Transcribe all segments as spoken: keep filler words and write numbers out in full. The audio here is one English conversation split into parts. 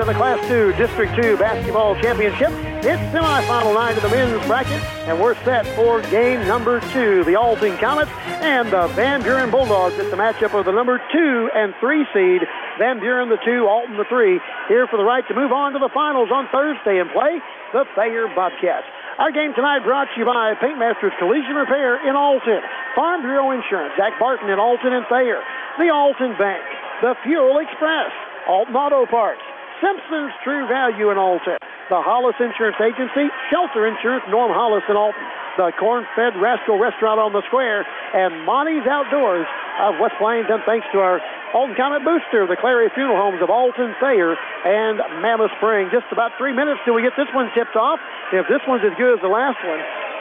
of the Class two District two Basketball Championship. It's semifinal night of the men's bracket, and we're set for game number two. The Alton Comets and the Van Buren Bulldogs. It's a matchup of the number two and three seed. Van Buren the two, Alton the three. Here for the right to move on to the finals on Thursday and play the Thayer Bobcats. Our game tonight brought to you by Paintmasters Collision Repair in Alton, Farm Bureau Insurance, Zach Barton in Alton and Thayer, the Alton Bank, the Fuel Express, Alton Auto Parts, Simpson's True Value in Alton, the Hollis Insurance Agency, Shelter Insurance, Norm Hollis in Alton, the Corn-Fed Rascal Restaurant on the Square, and Monty's Outdoors of West Plains. And thanks to our Alton Comet Booster, the Clary Funeral Homes of Alton, Thayer, and Mammoth Spring. Just about three minutes till we get this one tipped off. If this one's as good as the last one,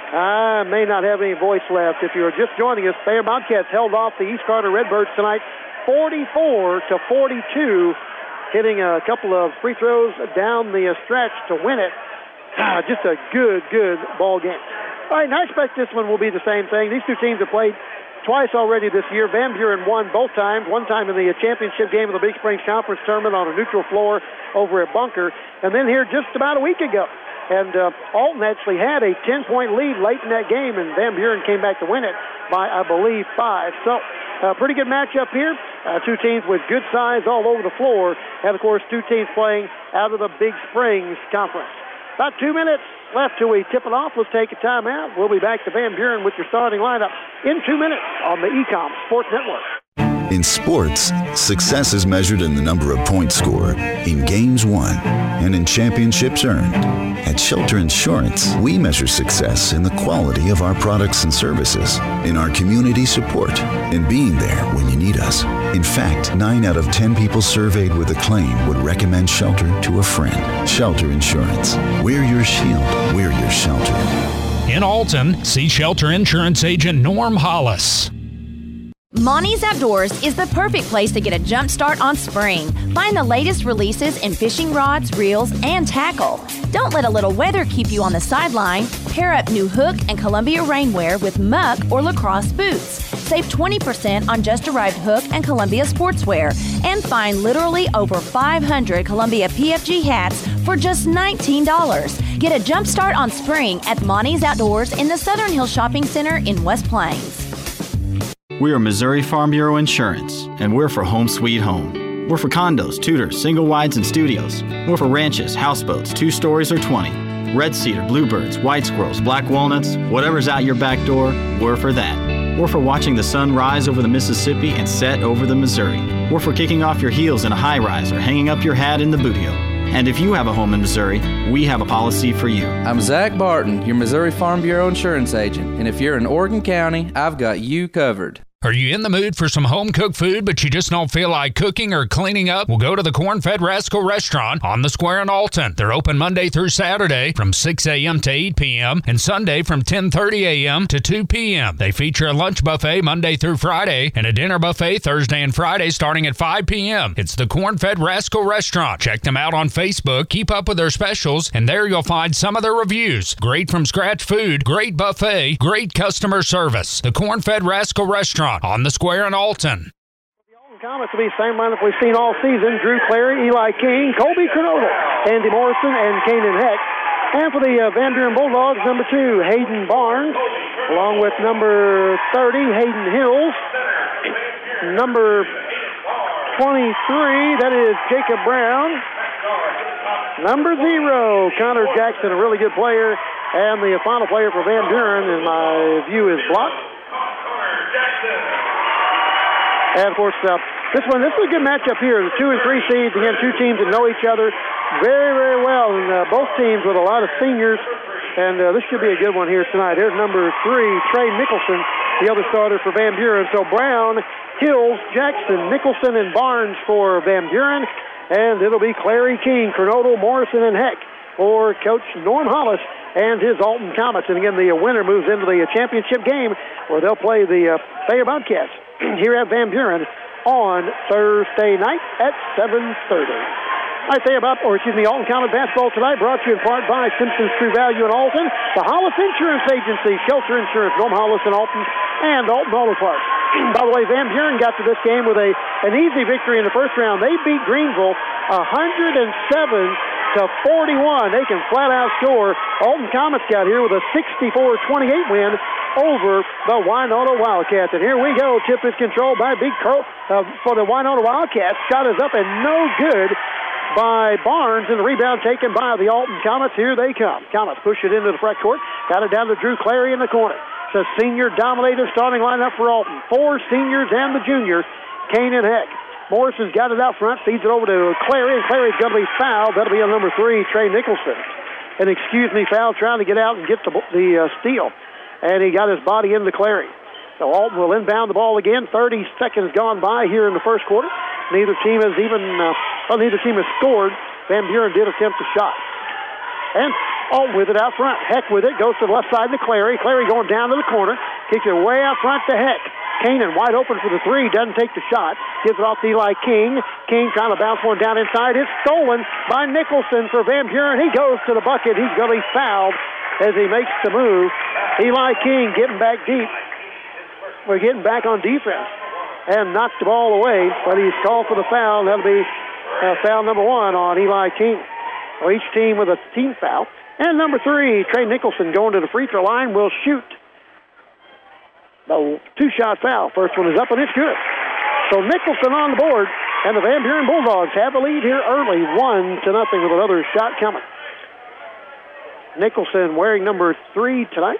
I may not have any voice left. If you're just joining us, Thayer Bobcats held off the East Carter Redbirds tonight forty-four to forty-two, hitting a couple of free throws down the stretch to win it. Ah, just a good, good ball game. All right, and I expect this one will be the same thing. These two teams have played twice already this year. Van Buren won both times, one time in the championship game of the Big Springs Conference Tournament on a neutral floor over at Bunker, and then here just about a week ago. And uh, Alton actually had a ten-point lead late in that game, and Van Buren came back to win it by, I believe, five. So a uh, pretty good matchup here. Uh, two teams with good size all over the floor, and, of course, two teams playing out of the Big Springs Conference. About two minutes left till we tip it off. Let's take a timeout. We'll be back to Van Buren with your starting lineup in two minutes on the E COM Sports Network. In sports, success is measured in the number of points scored, in games won, and in championships earned. At Shelter Insurance, we measure success in the quality of our products and services, in our community support, and being there when you need us. In fact, nine out of ten people surveyed with a claim would recommend Shelter to a friend. Shelter Insurance. We're your shield. We're your shelter. In Alton, see Shelter Insurance agent Norm Hollis. Monty's Outdoors is the perfect place to get a jump start on spring. Find the latest releases in fishing rods, reels, and tackle. Don't let a little weather keep you on the sideline. Pair up new Hook and Columbia rainwear with Muck or lacrosse boots. Save twenty percent on just arrived Hook and Columbia sportswear. And find literally over five hundred Columbia P F G hats for just nineteen dollars. Get a jump start on spring at Monty's Outdoors in the Southern Hills Shopping Center in West Plains. We are Missouri Farm Bureau Insurance, and we're for home sweet home. We're for condos, tutors, single wides, and studios. We're for ranches, houseboats, two stories or twenty. Red cedar, bluebirds, white squirrels, black walnuts, whatever's out your back door, we're for that. We're for watching the sun rise over the Mississippi and set over the Missouri. We're for kicking off your heels in a high-rise or hanging up your hat in the boot heel. And if you have a home in Missouri, we have a policy for you. I'm Zach Barton, your Missouri Farm Bureau Insurance agent. And if you're in Oregon County, I've got you covered. Are you in the mood for some home-cooked food, but you just don't feel like cooking or cleaning up? Well, go to the Corn-Fed Rascal Restaurant on the Square in Alton. They're open Monday through Saturday from six a.m. to eight p.m. and Sunday from ten thirty a.m. to two p.m. They feature a lunch buffet Monday through Friday and a dinner buffet Thursday and Friday starting at five p.m. It's the Corn-Fed Rascal Restaurant. Check them out on Facebook, keep up with their specials, and there you'll find some of their reviews. Great from-scratch food, great buffet, great customer service. The Corn-Fed Rascal Restaurant on the Square in Alton. The Alton Comets will be the same lineup we've seen all season. Drew Clary, Eli King, Colby Kernodle, Andy Morrison, and Kanan Heck. And for the uh, Van Buren Bulldogs, number two, Hayden Barnes, along with number thirty, Hayden Hills. Number twenty-three, that is Jacob Brown. Number zero, Connor Jackson, a really good player. And the final player for Van Buren, in my view, is blocked. And, of course, uh, this one, this is a good matchup here. The two and three seeds, again, two teams that know each other very, very well. And uh, both teams with a lot of seniors. And uh, this should be a good one here tonight. Here's number three, Trey Nicholson, the other starter for Van Buren. So Brown, Hills, Jackson, Nicholson, and Barnes for Van Buren. And it'll be Clary, King, Kernodle, Morrison, and Heck for Coach Norm Hollis and his Alton Comets. And, again, the winner moves into the championship game where they'll play the uh, Thayer Bobcats here at Van Buren on Thursday night at seven thirty. All right, Thayer Bob, or excuse me, Alton Comet basketball tonight brought to you in part by Simpson's True Value in Alton, the Hollis Insurance Agency, Shelter Insurance, Norm Hollis in Alton, and Alton Auto Parts. By the way, Van Buren got to this game with a an easy victory in the first round. They beat Greenville one hundred seven to forty-one. They can flat out score. Alton Comets got here with a sixty-four twenty-eight win over the Winona Wildcats. And here we go. Tip is controlled by Big Carl uh, for the Winona Wildcats. Shot is up and no good by Barnes, and the rebound taken by the Alton Comets. Here they come. Comets push it into the front court. Got it down to Drew Clary in the corner. It's a senior-dominated starting lineup for Alton. Four seniors and the junior, Kanan Heck. Morrison's got it out front, feeds it over to Clary, and Clary's going to be fouled. That'll be on number three, Trey Nicholson. And excuse me, foul trying to get out and get the, the uh, steal. And he got his body into Clary. So Alton will inbound the ball again. thirty seconds gone by here in the first quarter. Neither team has even, uh, well, neither team has scored. Van Buren did attempt a shot. And Alton with it out front. Heck with it, goes to the left side to Clary. Clary going down to the corner. Kicks it way out front to Heck. Kanan wide open for the three, doesn't take the shot. Gives it off to Eli King. King trying to bounce one down inside. It's stolen by Nicholson for Van Buren. He goes to the bucket. He's going to be fouled as he makes the move. Eli King getting back deep. We're getting back on defense and knocked the ball away, but he's called for the foul. That'll be uh, foul number one on Eli King. Well, each team with a team foul. And number three, Trey Nicholson going to the free throw line will shoot. The two-shot foul. First one is up, and it's good. So Nicholson on the board, and the Van Buren Bulldogs have the lead here early, one to nothing with another shot coming. Nicholson wearing number three tonight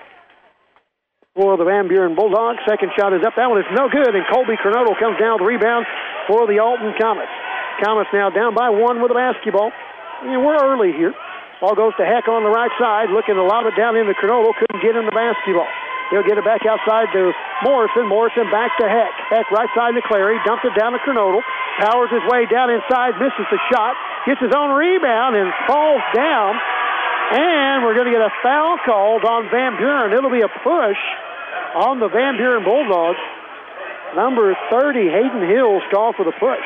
for the Van Buren Bulldogs. Second shot is up. That one is no good, and Colby Coronado comes down with the rebound for the Alton Comets. Comets now down by one with the basketball. And we're early here. Ball goes to Heck on the right side, looking to lob it down into Coronado. Couldn't get in the basketball. He'll get it back outside to Morrison. Morrison back to Heck. Heck right side to Clary. Dumps it down to Coronado. Powers his way down inside. Misses the shot. Gets his own rebound and falls down. And we're going to get a foul called on Van Buren. It'll be a push on the Van Buren Bulldogs. Number thirty, Hayden Hills, called for the push.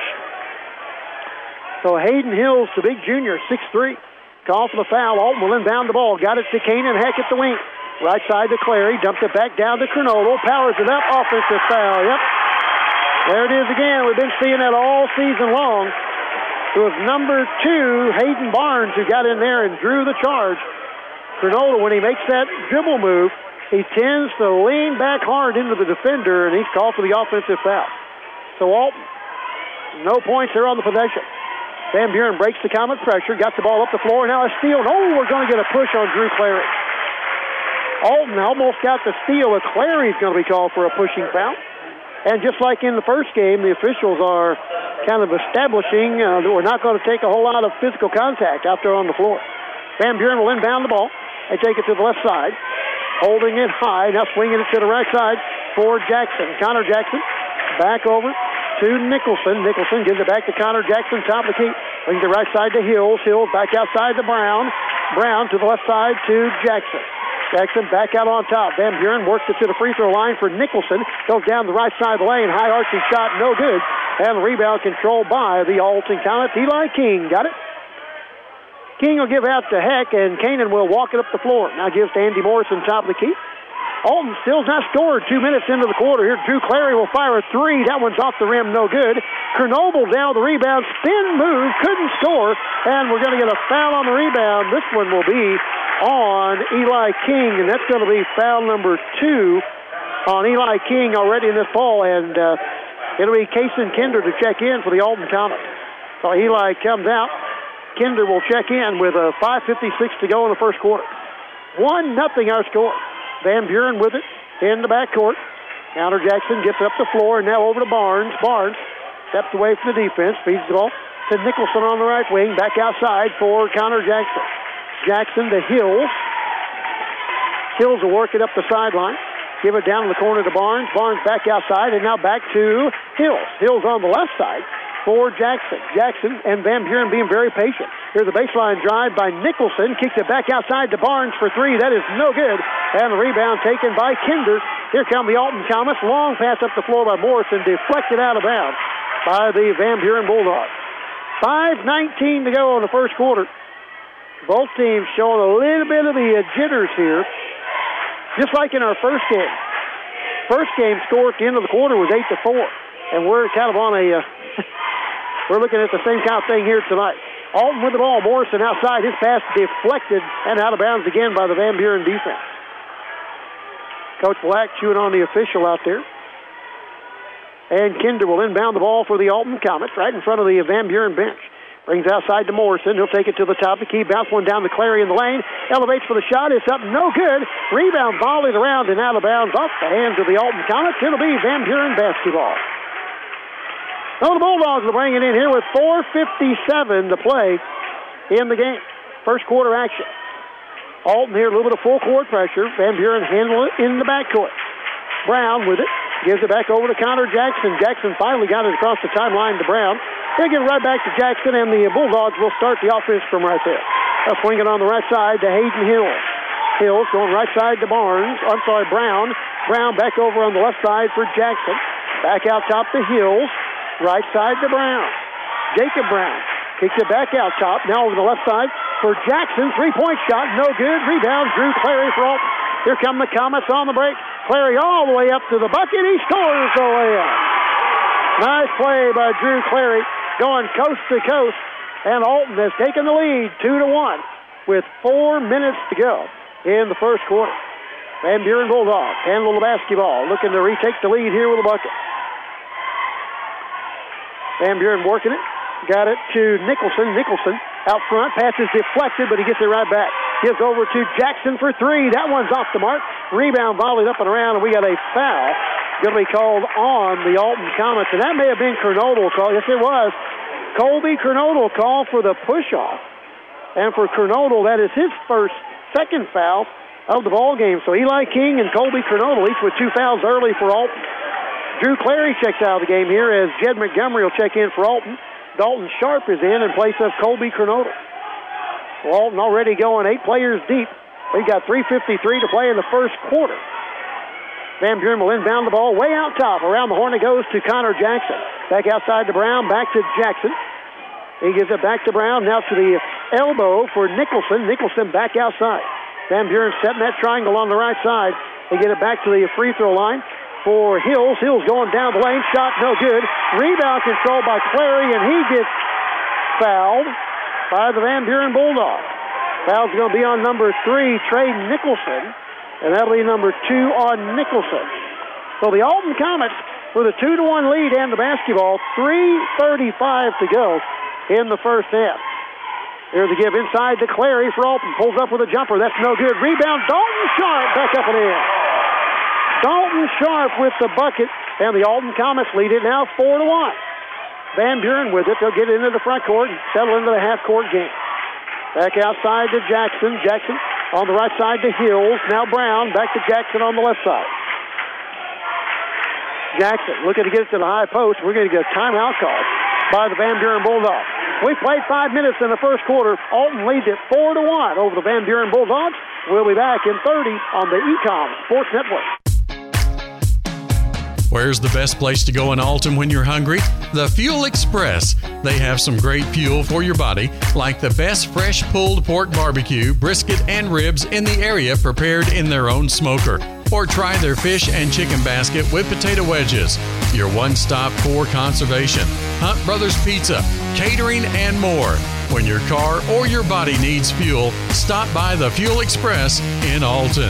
So Hayden Hills, the big junior, six three. Call for the foul. Alton will inbound the ball. Got it to Kanan Heck at the wing. Right side to Clary. Dumped it back down to Coronado. Powers it up. Offensive foul. Yep. There it is again. We've been seeing that all season long. It was number two, Hayden Barnes, who got in there and drew the charge. Coronado, when he makes that dribble move, he tends to lean back hard into the defender, and he's called for the offensive foul. So Alton, no points there on the possession. Van Buren breaks the Comet pressure, got the ball up the floor, now a steal. Oh, we're going to get a push on Drew Clary. Alton almost got the steal, but Clary's going to be called for a pushing foul. And just like in the first game, the officials are kind of establishing uh, that we're not going to take a whole lot of physical contact out there on the floor. Van Buren will inbound the ball. They take it to the left side, holding it high, now swinging it to the right side for Jackson. Connor Jackson back over to Nicholson. Nicholson gives it back to Connor Jackson, top of the key. Brings the right side to Hills. Hills back outside to Brown. Brown to the left side to Jackson. Jackson back out on top. Van Buren works it to the free throw line for Nicholson. Goes down the right side of the lane. High arching shot, no good. And the rebound controlled by the Alton Comets. Eli King got it. King will give out to Heck, and Kanan will walk it up the floor. Now gives to Andy Morrison, top of the key. Alton still's not scored. Two minutes into the quarter here. Drew Clary will fire a three. That one's off the rim, no good. Kernoble down the rebound. Spin move, couldn't score. And we're going to get a foul on the rebound. This one will be on Eli King, and that's going to be foul number two on Eli King already in this ball. And uh, it'll be Kason Kinder to check in for the Alton Comets. So Eli comes out. Kinder will check in with a five fifty-six to go in the first quarter. One nothing our score. Van Buren with it in the backcourt. Counter Jackson gets up the floor, and now over to Barnes. Barnes steps away from the defense, feeds the ball to Nicholson on the right wing, back outside for Connor Jackson. Jackson to Hills. Hills will work it up the sideline. Give it down in the corner to Barnes. Barnes back outside, and now back to Hills. Hills on the left side for Jackson. Jackson and Van Buren being very patient. Here's a baseline drive by Nicholson. Kicks it back outside to Barnes for three. That is no good. And the rebound taken by Kinder. Here come the Alton Comets. Long pass up the floor by Morrison. Deflected out of bounds by the Van Buren Bulldogs. five nineteen to go in the first quarter. Both teams showing a little bit of the jitters here. Just like in our first game. First game score at the end of the quarter was eight to four. And we're kind of on a... Uh, We're looking at the same kind of thing here tonight. Alton with the ball. Morrison outside. His pass deflected and out of bounds again by the Van Buren defense. Coach Black chewing on the official out there. And Kinder will inbound the ball for the Alton Comets right in front of the Van Buren bench. Brings outside to Morrison. He'll take it to the top of the key. Bounce one down to Clary in the lane. Elevates for the shot. It's up. No good. Rebound volleyed around and out of bounds off the hands of the Alton Comets. It'll be Van Buren basketball. So the Bulldogs will bring it in here with four fifty-seven to play in the game. First quarter action. Alton here, a little bit of full court pressure. Van Buren handle it in the backcourt. Brown with it. Gives it back over to Connor Jackson. Jackson finally got it across the timeline to Brown. They get it right back to Jackson, and the Bulldogs will start the offense from right there. They'll swing it on the right side to Hayden Hill. Hills going right side to Barnes. I'm sorry, Brown. Brown back over on the left side for Jackson. Back out top to Hills. Right side to Brown. Jacob Brown kicks it back out top. Now over the left side for Jackson. Three-point shot. No good. Rebound. Drew Clary for Alton. Here come the Comets on the break. Clary all the way up to the bucket. He scores the layup. Nice play by Drew Clary going coast to coast. And Alton has taken the lead two to one with four minutes to go in the first quarter. Van Buren Bulldogs handle the basketball. Looking to retake the lead here with a bucket. Van Buren working it. Got it to Nicholson. Nicholson out front. Pass is deflected, but he gets it right back. Gives over to Jackson for three. That one's off the mark. Rebound volleyed up and around, and we got a foul going to be called on the Alton Comets. And that may have been Kernodle call. Yes, it was. Colby Kernodle called for the push-off. And for Kernodle, that is his first, second foul of the ball game. So Eli King and Colby Kernodle each with two fouls early for Alton. Drew Clary checks out of the game here as Jed Montgomery will check in for Alton. Dalton Sharp is in in place of Colby Kernodle. Well, Alton already going eight players deep. We've got three fifty-three to play in the first quarter. Van Buren will inbound the ball way out top. Around the horn it goes to Connor Jackson. Back outside to Brown, back to Jackson. He gives it back to Brown, now to the elbow for Nicholson. Nicholson back outside. Van Buren setting that triangle on the right side. They get it back to the free throw line for Hills. Hills going down the lane. Shot no good. Rebound controlled by Clary, and he gets fouled by the Van Buren Bulldogs. Foul's going to be on number three, Trey Nicholson, and that'll be number two on Nicholson. So the Alton Comets with a two to one lead and the basketball. three thirty-five to go in the first half. Here's the give inside to Clary for Alton. Pulls up with a jumper. That's no good. Rebound. Dalton Sharp back up and in. Dalton Sharp with the bucket, and the Alton Comets lead it now four to one. Van Buren with it. They'll get into the front court and settle into the half-court game. Back outside to Jackson. Jackson on the right side to Hills. Now Brown. Back to Jackson on the left side. Jackson looking to get it to the high post. We're going to get a timeout call by the Van Buren Bulldogs. We played five minutes in the first quarter. Alton leads it four to one over the Van Buren Bulldogs. We'll be back in thirty on the Ecom Sports Network. Where's the best place to go in Alton when you're hungry? The Fuel Express. They have some great fuel for your body, like the best fresh pulled pork barbecue, brisket, and ribs in the area prepared in their own smoker. Or try their fish and chicken basket with potato wedges. Your one-stop for conservation. Hunt Brothers Pizza, catering, and more. When your car or your body needs fuel, stop by the Fuel Express in Alton.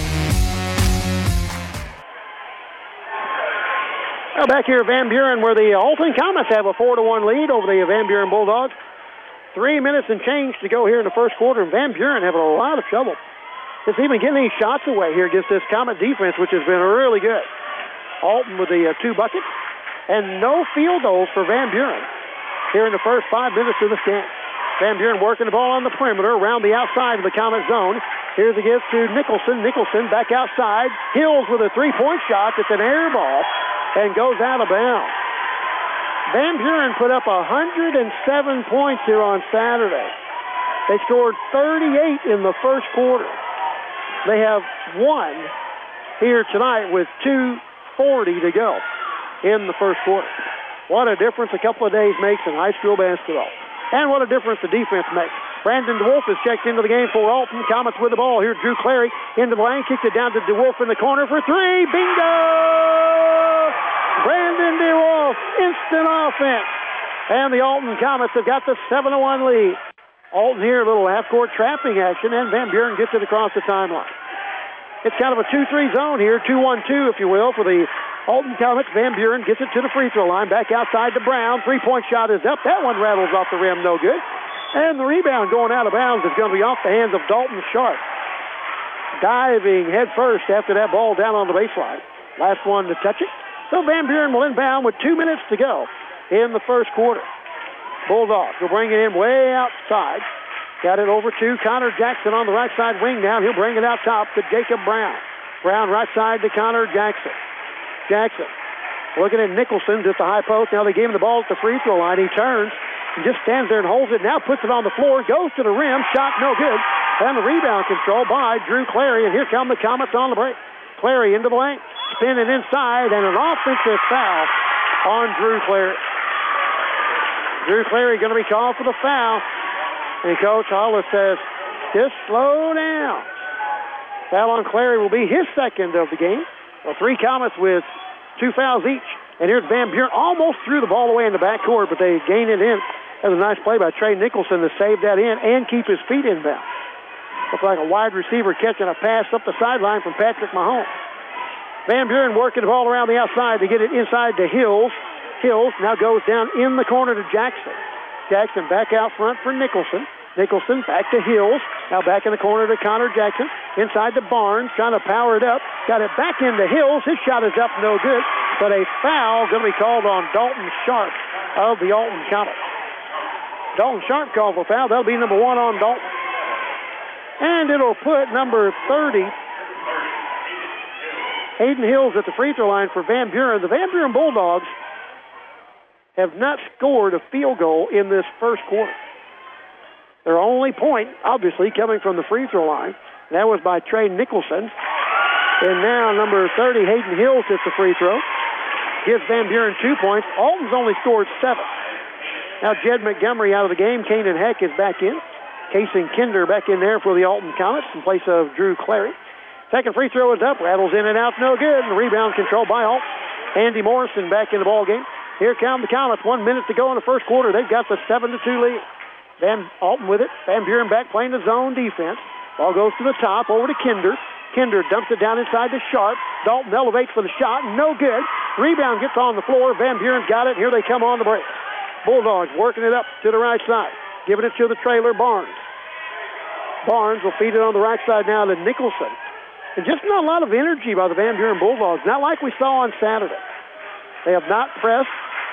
Now back here at Van Buren, where the Alton Comets have a four to one lead over the Van Buren Bulldogs. Three minutes and change to go here in the first quarter, and Van Buren having a lot of trouble just even getting any shots away here against this Comet defense, which has been really good. Alton with the uh, two buckets, and no field goals for Van Buren here in the first five minutes of this game. Van Buren working the ball on the perimeter around the outside of the Comet zone. Here's a give to Nicholson. Nicholson back outside. Hills with a three-point shot. It's an air ball and goes out of bounds. Van Buren put up one hundred seven points here on Saturday. They scored thirty-eight in the first quarter. They have won here tonight with two forty to go in the first quarter. What a difference a couple of days makes in high school basketball. And what a difference the defense makes. Brandon DeWolf has checked into the game for Alton. Comets with the ball. Here's Drew Clary into the lane. Kicked it down to DeWolf in the corner for three. Bingo! Brandon DeWolf, instant offense. And the Alton Comets have got the seven to one lead. Alton here, a little half-court trapping action, and Van Buren gets it across the timeline. It's kind of a two three zone here, two one two, if you will, for the Alton Comets. Van Buren gets it to the free throw line, back outside to Brown. Three-point shot is up. That one rattles off the rim, no good. And the rebound going out of bounds is going to be off the hands of Dalton Sharp. Diving head first after that ball down on the baseline. Last one to touch it. So Van Buren will inbound with two minutes to go in the first quarter. Bulldogs will bring it in way outside. Got it over to Connor Jackson on the right side wing now. He'll bring it out top to Jacob Brown. Brown right side to Connor Jackson. Jackson looking at Nicholson at the high post. Now they gave him the ball at the free throw line. He turns and just stands there and holds it. Now puts it on the floor. Goes to the rim. Shot no good. And the rebound control by Drew Clary. And here come the Comets on the break. Clary into the lane. Spinning inside. And an offensive foul on Drew Clary. Drew Clary going to be called for the foul. And Coach Hollis says, just slow down. Foul on Clary will be his second of the game. Well, three Comets with two fouls each. And here's Van Buren. Almost threw the ball away in the backcourt, but they gain it in. That was a nice play by Trey Nicholson to save that in and keep his feet inbound. Looked like a wide receiver catching a pass up the sideline from Patrick Mahomes. Van Buren working the ball around the outside to get it inside to Hills. Hills now goes down in the corner to Jackson. Jackson back out front for Nicholson. Nicholson back to Hills. Now back in the corner to Connor Jackson. Inside to Barnes, trying to power it up. Got it back into Hills. His shot is up, no good. But a foul going to be called on Dalton Sharp of the Alton Comets. Dalton Sharp called for foul. That'll be number one on Dalton. And it'll put number thirty, Hayden Hills, at the free throw line for Van Buren. The Van Buren Bulldogs have not scored a field goal in this first quarter. Their only point, obviously, coming from the free throw line. That was by Trey Nicholson. And now number thirty, Hayden Hills, hits the free throw. Gives Van Buren two points. Alton's only scored seven. Now Jed Montgomery out of the game. Kanan Heck is back in. Casey Kinder back in there for the Alton Comets in place of Drew Clary. Second free throw is up. Rattles in and out, no good. And the rebound controlled by Alton. Andy Morrison back in the ball game. Here come the Comets. One minute to go in the first quarter. They've got the seven to two lead. Van Alton with it. Van Buren back playing the zone defense. Ball goes to the top, over to Kinder. Kinder dumps it down inside to Sharp. Dalton elevates for the shot. No good. Rebound gets on the floor. Van Buren's got it. Here they come on the break. Bulldogs working it up to the right side. Giving it to the trailer, Barnes. Barnes will feed it on the right side now to Nicholson. And just not a lot of energy by the Van Buren Bulldogs. Not like we saw on Saturday. They have not pressed.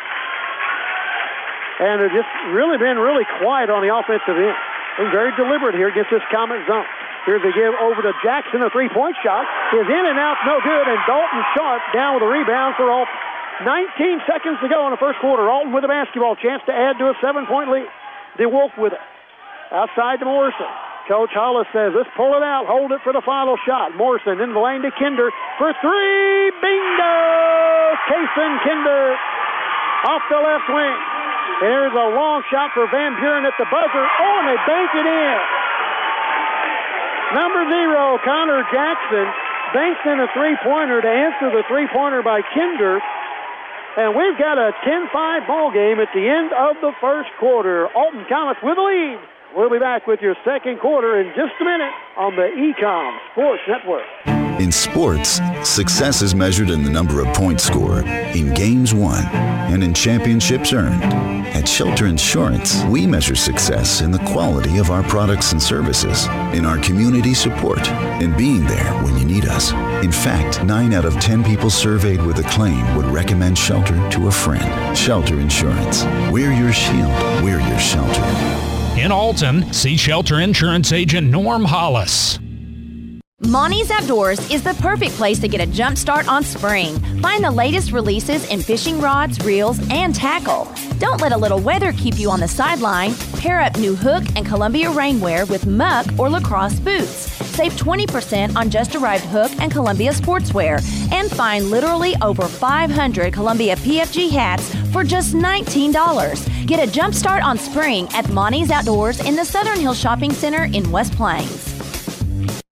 And they've just really been really quiet on the offensive end. They're very deliberate here against this Comet zone. Here they give over to Jackson. A three-point shot is in and out, no good. And Dalton Sharp down with a rebound for Alton. nineteen seconds to go in the first quarter. Alton with a basketball chance to add to a seven-point lead. DeWolf with it. Outside to Morrison. Coach Hollis says, let's pull it out. Hold it for the final shot. Morrison in the lane to Kinder for three. Bingo! Kason Kinder off the left wing. There's a long shot for Van Buren at the buzzer. Oh, and they bank it in. Number zero, Connor Jackson, banks in a three-pointer to answer the three-pointer by Kinder. And we've got a ten five ball game at the end of the first quarter. Alton Comets with the lead. We'll be back with your second quarter in just a minute on the E COM Sports Network. In sports, success is measured in the number of points scored, in games won, and in championships earned. At Shelter Insurance, we measure success in the quality of our products and services, in our community support, and being there when you need us. In fact, nine out of ten people surveyed with a claim would recommend Shelter to a friend. Shelter Insurance. We're your shield. We're your shelter. In Alton, see Shelter Insurance agent Norm Hollis. Monty's Outdoors is the perfect place to get a jump start on spring. Find the latest releases in fishing rods, reels, and tackle. Don't let a little weather keep you on the sideline. Pair up new Hook and Columbia rainwear with Muck or Lacrosse boots. Save twenty percent on just arrived Hook and Columbia sportswear. And find literally over five hundred Columbia P F G hats for just nineteen dollars. Get a jump start on spring at Monty's Outdoors in the Southern Hills Shopping Center in West Plains.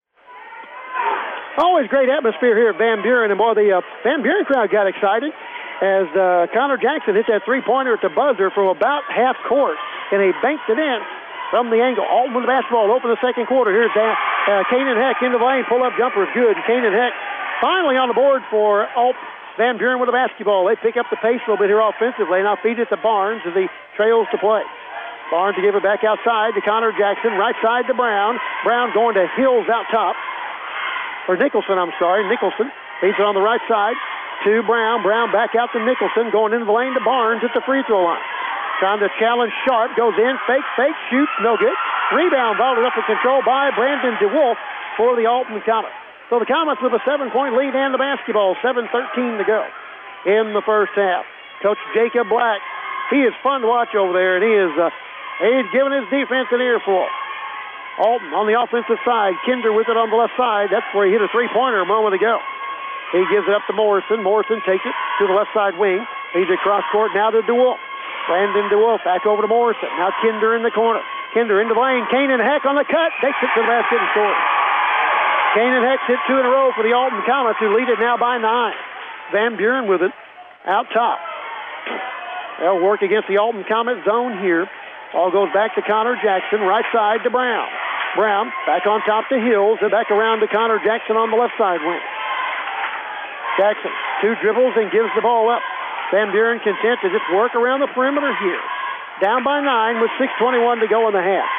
Always great atmosphere here at Van Buren, and boy, the uh, Van Buren crowd got excited. as uh, Connor Jackson hit that three-pointer at the buzzer from about half court, and he banked it in from the angle. Alton with the basketball, open the second quarter. Here's Dan, uh, Kanan Heck into the lane, pull-up jumper is good. And Kanan Heck finally on the board for Alton. Van Buren with the basketball. They pick up the pace a little bit here offensively. Now feed it to Barnes as he trails to play. Barnes to give it back outside to Connor Jackson. Right side to Brown. Brown going to Hills out top. Or Nicholson, I'm sorry. Nicholson feeds it on the right side to Brown. Brown back out to Nicholson. Going into the lane to Barnes at the free throw line. Trying to challenge Sharp. Goes in. Fake, fake, shoots. No good. Rebound balled up in control by Brandon DeWolf for the Alton Comets. So the Comets with a seven-point lead and the basketball. seven thirteen to go in the first half. Coach Jacob Black, he is fun to watch over there, and he is uh, he's giving his defense an earful. Alton on the offensive side. Kinder with it on the left side. That's where he hit a three-pointer a moment ago. He gives it up to Morrison. Morrison takes it to the left side wing. He's across court now to DeWolf. Brandon DeWolf back over to Morrison. Now Kinder in the corner. Kinder into the lane. Kanan Heck on the cut. Takes it to the basket and scores. Kanan Heck hit two in a row for the Alton Comets, who lead it now by nine. Van Buren with it out top. They'll work against the Alton Comet zone here. All goes back to Connor Jackson, right side to Brown. Brown back on top to Hills, and back around to Connor Jackson on the left side wing. Jackson, two dribbles and gives the ball up. Van Buren content to just work around the perimeter here. Down by nine with six twenty-one to go in the half.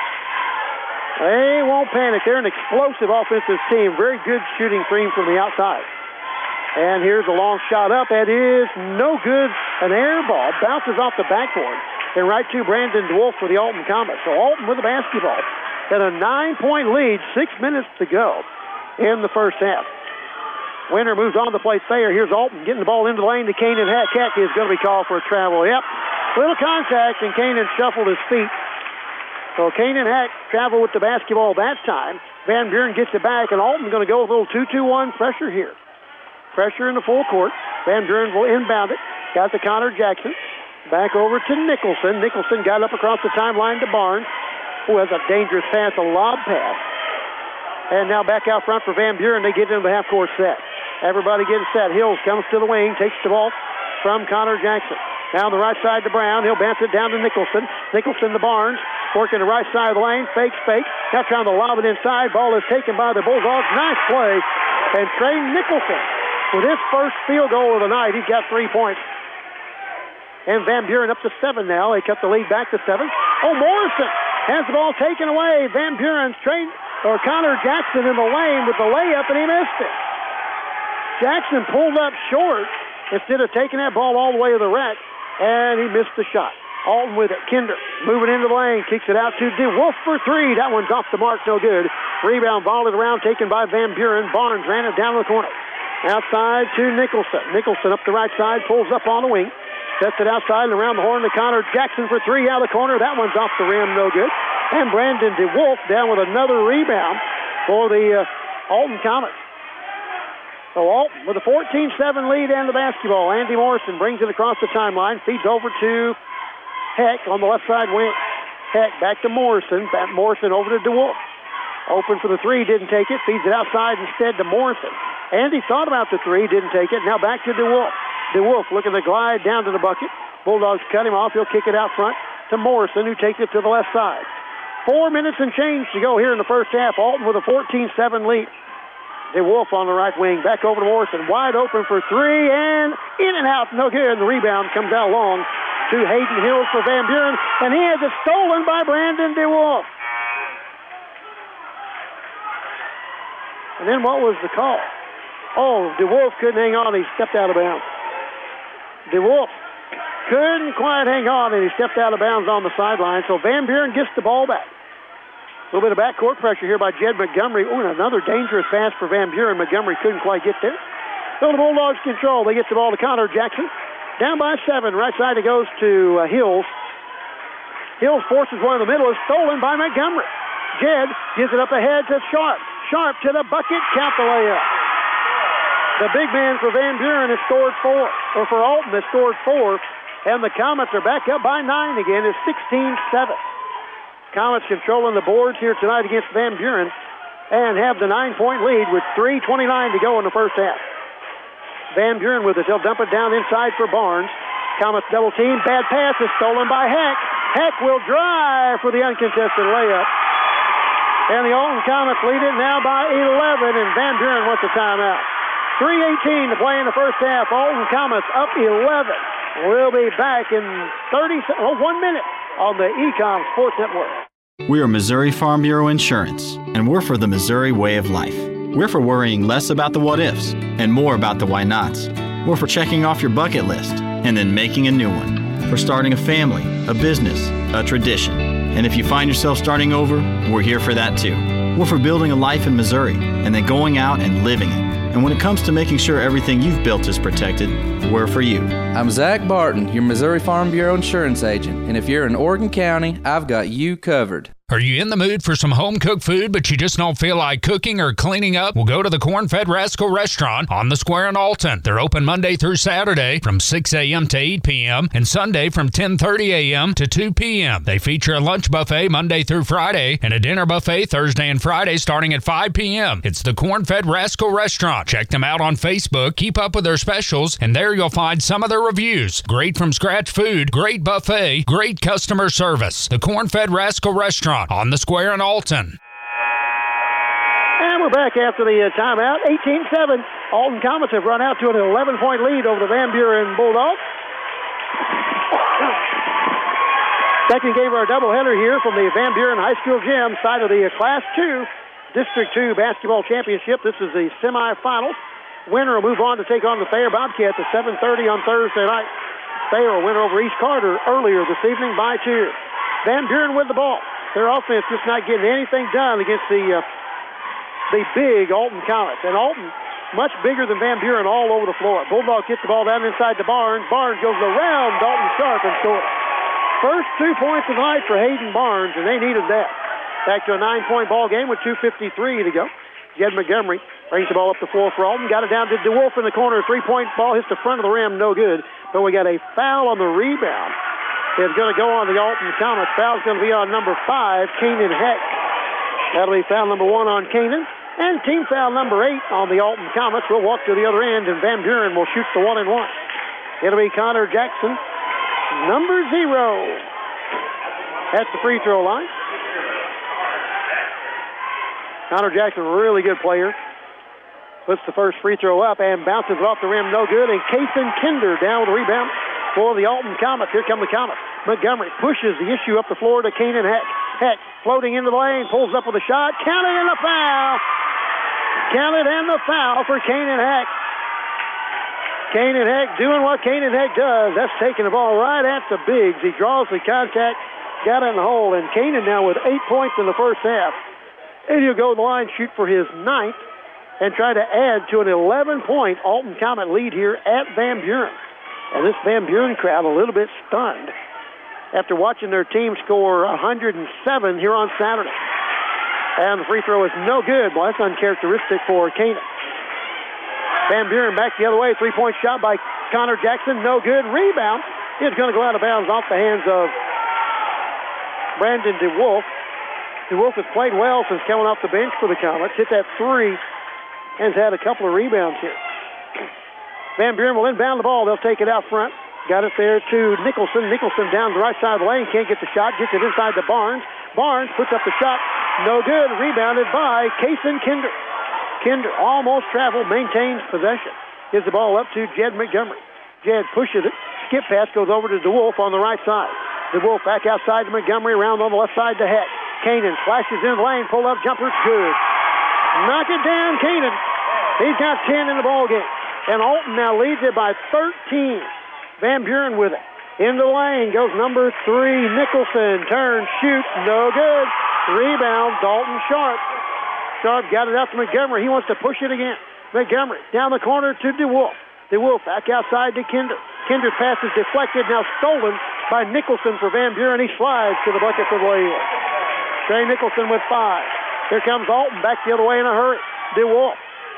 They won't panic. They're an explosive offensive team. Very good shooting team from the outside. And here's a long shot up. That is no good. An air ball bounces off the backboard and right to Brandon DeWolf for the Alton Comets. So Alton with the basketball at a nine-point lead, six minutes to go in the first half. Winter moves on to play Thayer. Here's Alton getting the ball into the lane to Kanan Heck. Heck is going to be called for a travel. Yep, little contact, and Kanan shuffled his feet. So Kanan Heck traveled with the basketball that time. Van Buren gets it back, and Alton going to go with a little two two one pressure here. Pressure in the full court. Van Buren will inbound it. Got to Connor Jackson. Back over to Nicholson. Nicholson got up across the timeline to Barnes, who has a dangerous pass, a lob pass. And now back out front for Van Buren. They get into the half-court set. Everybody getting set. Hills comes to the wing, takes the ball from Connor Jackson. Down the right side to Brown. He'll bounce it down to Nicholson. Nicholson to Barnes. Working the right side of the lane. Fakes, fake. Now trying to lob it inside. Ball is taken by the Bulldogs. Nice play. And Trey Nicholson, with his first field goal of the night, he's got three points. And Van Buren up to seven now. They cut the lead back to seven. Oh, Morrison has the ball taken away. Van Buren's Trey, or Connor Jackson in the lane with the layup, and he missed it. Jackson pulled up short instead of taking that ball all the way to the rack. And he missed the shot. Alton with it. Kinder moving into the lane. Kicks it out to DeWolf for three. That one's off the mark. No good. Rebound volleyed around. Taken by Van Buren. Barnes ran it down to the corner. Outside to Nicholson. Nicholson up the right side. Pulls up on the wing. Sets it outside and around the horn to Connor Jackson for three out of the corner. That one's off the rim. No good. And Brandon DeWolf down with another rebound for the uh, Alton Comets. So Alton with a fourteen seven lead and the basketball. Andy Morrison brings it across the timeline. Feeds over to Heck on the left side wing. Heck back to Morrison. Back Morrison over to DeWolf. Open for the three, didn't take it. Feeds it outside instead to Morrison. Andy thought about the three, didn't take it. Now back to DeWolf. DeWolf looking to glide down to the bucket. Bulldogs cut him off. He'll kick it out front to Morrison, who takes it to the left side. Four minutes and change to go here in the first half. Alton with a fourteen seven lead. DeWolf on the right wing. Back over to Morrison. Wide open for three, and in and out. No good. And the rebound comes out long to Hayden Hills for Van Buren, and he has it stolen by Brandon DeWolf. And then what was the call? Oh, DeWolf couldn't hang on. He stepped out of bounds. DeWolf couldn't quite hang on, and he stepped out of bounds on the sideline. So Van Buren gets the ball back. A little bit of backcourt pressure here by Jed Montgomery. Ooh, and another dangerous pass for Van Buren. Montgomery couldn't quite get there. So the Bulldogs control. They get the ball to Connor Jackson. Down by seven. Right side it goes to uh, Hills. Hills forces one in the middle. Is stolen by Montgomery. Jed gives it up ahead to Sharp. Sharp to the bucket. Count the layup. The big man for Van Buren has scored four. Or for Alton has scored four. And the Comets are back up by nine again. It's sixteen seven. Comets controlling the boards here tonight against Van Buren and have the nine-point lead with three twenty-nine to go in the first half. Van Buren with it. He'll dump it down inside for Barnes. Comets double team. Bad pass is stolen by Heck. Heck will drive for the uncontested layup. And the Alton Comets lead it now by eleven, and Van Buren wants a timeout. three eighteen to play in the first half. Alton Comets up eleven. We'll be back in thirty, oh, one minute on the Ecom Sports Network. We are Missouri Farm Bureau Insurance, and we're for the Missouri way of life. We're for worrying less about the what-ifs and more about the why-nots. We're for checking off your bucket list and then making a new one. For starting a family, a business, a tradition. And if you find yourself starting over, we're here for that too. We're for building a life in Missouri and then going out and living it. And when it comes to making sure everything you've built is protected, we're for you. I'm Zach Barton, your Missouri Farm Bureau insurance agent, and if you're in Morgan County, I've got you covered. Are you in the mood for some home-cooked food, but you just don't feel like cooking or cleaning up? Well, go to the Corn-Fed Rascal Restaurant on the Square in Alton. They're open Monday through Saturday from six a.m. to eight p.m. and Sunday from ten thirty a.m. to two p.m. They feature a lunch buffet Monday through Friday and a dinner buffet Thursday and Friday starting at five p.m. It's the Corn-Fed Rascal Restaurant. Check them out on Facebook, keep up with their specials, and there you'll find some of their reviews. Great from-scratch food, great buffet, great customer service. The Corn-Fed Rascal Restaurant on the Square in Alton. And we're back after the uh, timeout. eighteen seven. Alton Comets have run out to an eleven-point lead over the Van Buren Bulldogs. Second game of our doubleheader here from the Van Buren High School Gym side of the uh, Class two District two Basketball Championship. This is the semifinals. Winner will move on to take on the Thayer Bobcats at seven thirty on Thursday night. Thayer will win over East Carter earlier this evening by two. Van Buren with the ball. Their offense just not getting anything done against the uh, the big Alton Comets. And Alton, much bigger than Van Buren all over the floor. Bulldogs get the ball down inside the Barnes. Barnes goes around Dalton Sharp and scores. First two points of the night for Hayden Barnes, and they needed that. Back to a nine-point ball game with two fifty-three to go. Jed Montgomery brings the ball up the floor for Alton. Got it down to DeWolf in the corner. Three-point ball hits the front of the rim. No good. But we got a foul on the rebound. It's going to go on the Alton Comets. Foul's going to be on number five, Kanan Heck. That'll be foul number one on Kanan. And team foul number eight on the Alton Comets. We'll walk to the other end, and Van Buren will shoot the one and one. It'll be Connor Jackson, number zero, at the free throw line. Connor Jackson, really good player. Puts the first free throw up and bounces it off the rim. No good. And Kason Kinder down with the rebound for the Alton Comets. Here come the Comets. Montgomery pushes the issue up the floor to Kanan Heck. Heck floating into the lane, pulls up with a shot. Counted and the foul. Counted and the foul for Kanan Heck. Kanan Heck doing what Kanan Heck does. That's taking the ball right at the bigs. He draws the contact, got it in the hole. And Kanan now with eight points in the first half. And he'll go to the line, shoot for his ninth, and try to add to an eleven-point Alton Comet lead here at Van Buren. And this Van Buren crowd a little bit stunned after watching their team score one hundred seven here on Saturday. And the free throw is no good. Well, that's uncharacteristic for Kanan. Van Buren back the other way. Three-point shot by Connor Jackson. No good. Rebound. It's going to go out of bounds off the hands of Brandon DeWolf. DeWolf has played well since coming off the bench for the Comets. Hit that three and has had a couple of rebounds here. Van Buren will inbound the ball. They'll take it out front. Got it there to Nicholson. Nicholson down the right side of the lane. Can't get the shot. Gets it inside to Barnes. Barnes puts up the shot. No good. Rebounded by Kason Kinder. Kinder almost traveled, maintains possession. Gives the ball up to Jed Montgomery. Jed pushes it. Skip pass goes over to DeWolf on the right side. DeWolf back outside to Montgomery. Around on the left side to Heck. Kanan flashes in the lane. Pull up jumper. Good. Knock it down, Kanan. He's got ten in the ball game. And Alton now leads it by thirteen. Van Buren with it. In the lane goes number three, Nicholson. Turn, shoot, no good. Rebound, Dalton Sharp. Sharp got it out to Montgomery. He wants to push it again. Montgomery down the corner to DeWolf. DeWolf back outside to Kinder. Kinder's pass is deflected, now stolen by Nicholson for Van Buren. He slides to the bucket for the layup. Trey Nicholson with five. Here comes Alton back the other way in a hurry. DeWolf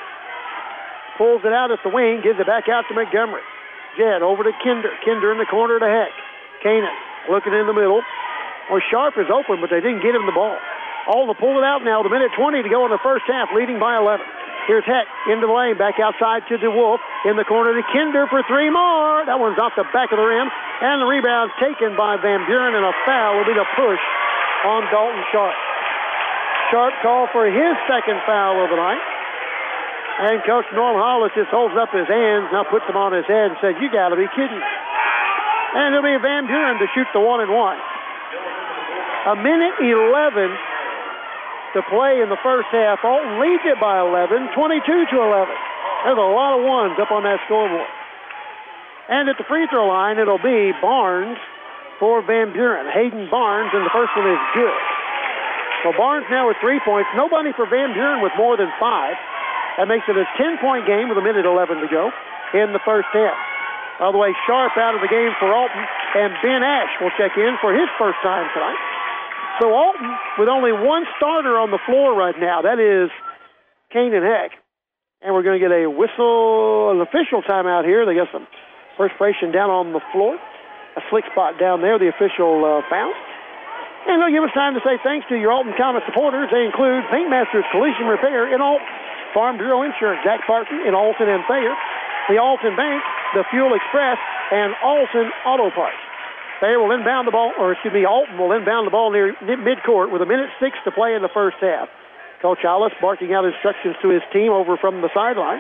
pulls it out at the wing, gives it back out to Montgomery. Jed over to Kinder. Kinder in the corner to Heck. Kanan looking in the middle. Well, Sharp is open, but they didn't get him the ball. Alton pull it out now with a minute twenty to go in the first half, leading by eleven. Here's Heck into the lane, back outside to DeWolf. In the corner to Kinder for three more. That one's off the back of the rim. And the rebound taken by Van Buren, and a foul will be the push on Dalton Sharp. Sharp called for his second foul of the night. And Coach Norm Hollis just holds up his hands, now puts them on his head and says, you got to be kidding me. And it'll be Van Buren to shoot the one and one. A minute eleven to play in the first half. Alton leads it by eleven, twenty-two to eleven. There's a lot of ones up on that scoreboard. And at the free throw line, it'll be Barnes for Van Buren. Hayden Barnes, and the first one is good. So Barnes now with three points. Nobody for Van Buren with more than five. That makes it a ten-point game with a minute eleven to go in the first half. All the way Sharp out of the game for Alton, and Ben Ash will check in for his first time tonight. So Alton with only one starter on the floor right now. That is Kanan Heck. And we're going to get a whistle, an official timeout here. They got some perspiration down on the floor. A slick spot down there, the official uh, foul. And they'll give us time to say thanks to your Alton Comet supporters. They include Paint Masters Collision Repair in Alton, Farm Bureau Insurance, Jack Parton in Alton and Thayer, the Alton Bank, the Fuel Express, and Alton Auto Parts. Thayer will inbound the ball, or excuse me, Alton will inbound the ball near midcourt with a minute six to play in the first half. Coach Alice barking out instructions to his team over from the sideline.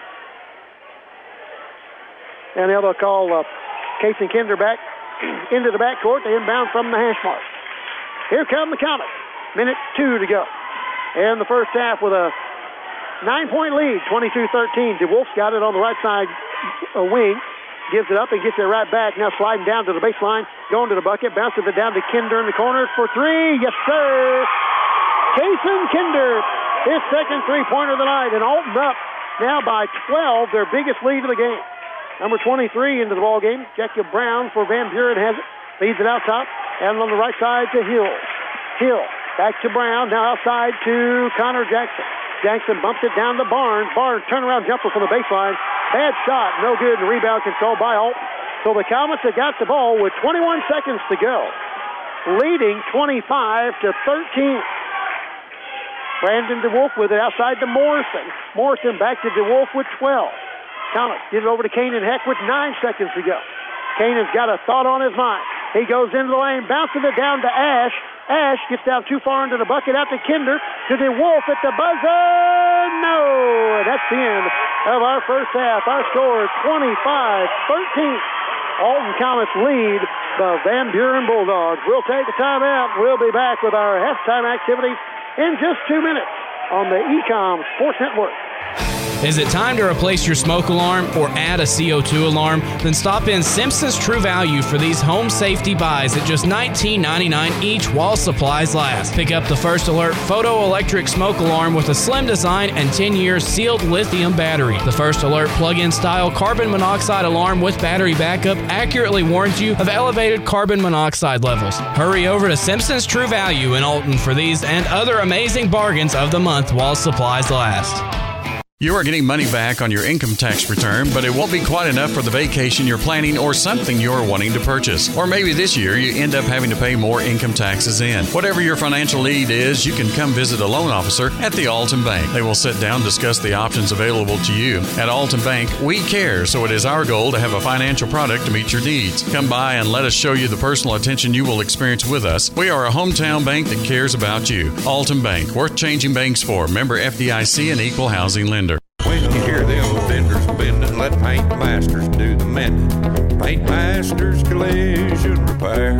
And now they'll call uh, Case and Kinder back into the backcourt. They inbound from the hash mark. Here come the Comets. Minute two to go. And the first half with a nine-point lead, twenty-two thirteen. DeWolf's got it on the right side uh, wing. Gives it up and gets it right back. Now sliding down to the baseline. Going to the bucket. Bounces it down to Kinder in the corner for three. Yes, sir. Kason Kinder, his second three-pointer of the night. And Alton up now by twelve, their biggest lead of the game. Number twenty-three into the ball game. Jacob Brown for Van Buren has it. Feeds it out top. And on the right side to Hill. Hill back to Brown. Now outside to Connor Jackson. Jackson bumps it down to Barnes. Barnes turnaround jumper from the baseline. Bad shot, no good, and rebound control by Alton. So the Comets have got the ball with twenty-one seconds to go, leading twenty-five to thirteen. Brandon DeWolf with it outside to Morrison. Morrison back to DeWolf with twelve. Comets get it over to Kanan Heck with nine seconds to go. Kanan's got a thought on his mind. He goes into the lane, bounces it down to Ash. Ash gets down too far into the bucket, out to Kinder, to DeWolf at the buzzer. No! That's the end of our first half. Our score is twenty-five thirteen. Alton Comets lead the Van Buren Bulldogs. We'll take a timeout. We'll be back with our halftime activities in just two minutes on the E COM Sports Network. Is it time to replace your smoke alarm or add a C O two alarm? Then stop in Simpson's True Value for these home safety buys at just nineteen ninety-nine each while supplies last. Pick up the First Alert photoelectric smoke alarm with a slim design and ten year sealed lithium battery. The First Alert plug-in style carbon monoxide alarm with battery backup accurately warns you of elevated carbon monoxide levels. Hurry over to Simpson's True Value in Alton for these and other amazing bargains of the month while supplies last. You are getting money back on your income tax return, but it won't be quite enough for the vacation you're planning or something you're wanting to purchase. Or maybe this year you end up having to pay more income taxes in. Whatever your financial need is, you can come visit a loan officer at the Alton Bank. They will sit down and discuss the options available to you. At Alton Bank, we care, so it is our goal to have a financial product to meet your needs. Come by and let us show you the personal attention you will experience with us. We are a hometown bank that cares about you. Alton Bank, worth changing banks for. Member F D I C and Equal Housing Lender. When you hear them vendors bending, let Paint Masters do the mending. Paint Masters Collision Repair.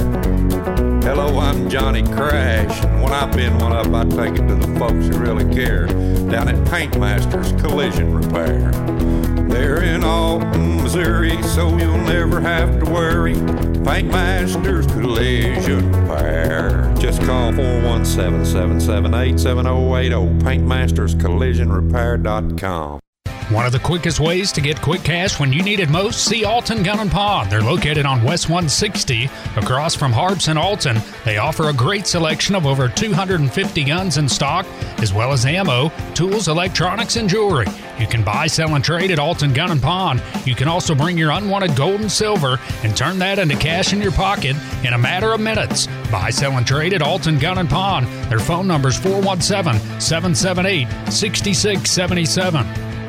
Hello, I'm Johnny Crash, and when I bend one up, I take it to the folks who really care. Down at Paint Masters Collision Repair. They're in Alton, Missouri, so you'll never have to worry. Paint Masters Collision Repair. Just call four one seven, seven seven eight, seven oh eight oh. paint masters collision repair dot com. One of the quickest ways to get quick cash when you need it most, see Alton Gun and Pawn. They're located on West one sixty across from Harbs and Alton. They offer a great selection of over two hundred fifty guns in stock, as well as ammo, tools, electronics, and jewelry. You can buy, sell, and trade at Alton Gun and Pawn. You can also bring your unwanted gold and silver and turn that into cash in your pocket in a matter of minutes. Buy, sell, and trade at Alton Gun and Pawn. Their phone number is four one seven, seven seven eight, six six seven seven.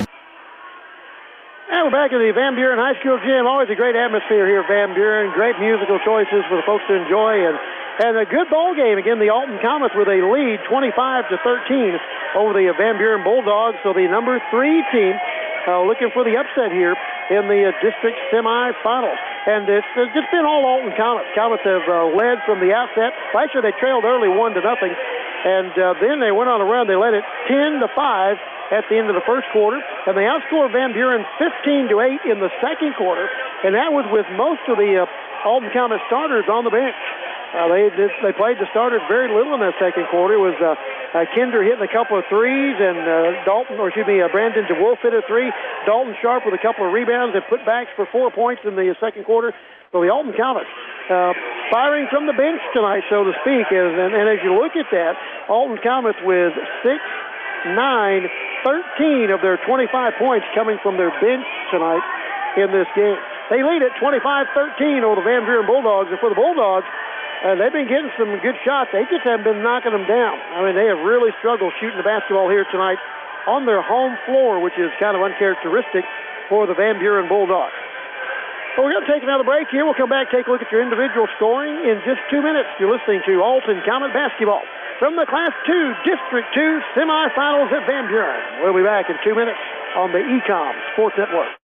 And we're back at the Van Buren High School gym. Always a great atmosphere here at Van Buren. Great musical choices for the folks to enjoy. And, and a good ball game. Again, the Alton Comets with a lead twenty-five to thirteen over the Van Buren Bulldogs. So the number three team uh, looking for the upset here in the uh, district semifinals. And it's, it's just been all Alton Comets. Comets have uh, led from the outset. Last year they trailed early one to nothing. And uh, then they went on a run. They led it ten to five at the end of the first quarter, and they outscored Van Buren fifteen to eight in the second quarter, and that was with most of the uh, Alton Comet starters on the bench. Uh, they did, they played the starters very little in that second quarter. It was uh, uh, Kinder hitting a couple of threes, and uh, Dalton, or excuse me, uh, Brandon DeWolf hit a three. Dalton Sharp with a couple of rebounds and putbacks for four points in the second quarter. So the Alton Comets uh, firing from the bench tonight, so to speak. And, and, and as you look at that, Alton Comets with six, nine, thirteen of their twenty-five points coming from their bench tonight in this game. They lead at twenty-five thirteen over the Van Buren Bulldogs. And for the Bulldogs, uh, they've been getting some good shots. They just haven't been knocking them down. I mean, they have really struggled shooting the basketball here tonight on their home floor, which is kind of uncharacteristic for the Van Buren Bulldogs. Well, we're going to take another break here. We'll come back, take a look at your individual scoring in just two minutes. You're listening to Alton Comet Basketball from the Class two, District two semifinals at Van Buren. We'll be back in two minutes on the E COM Sports Network.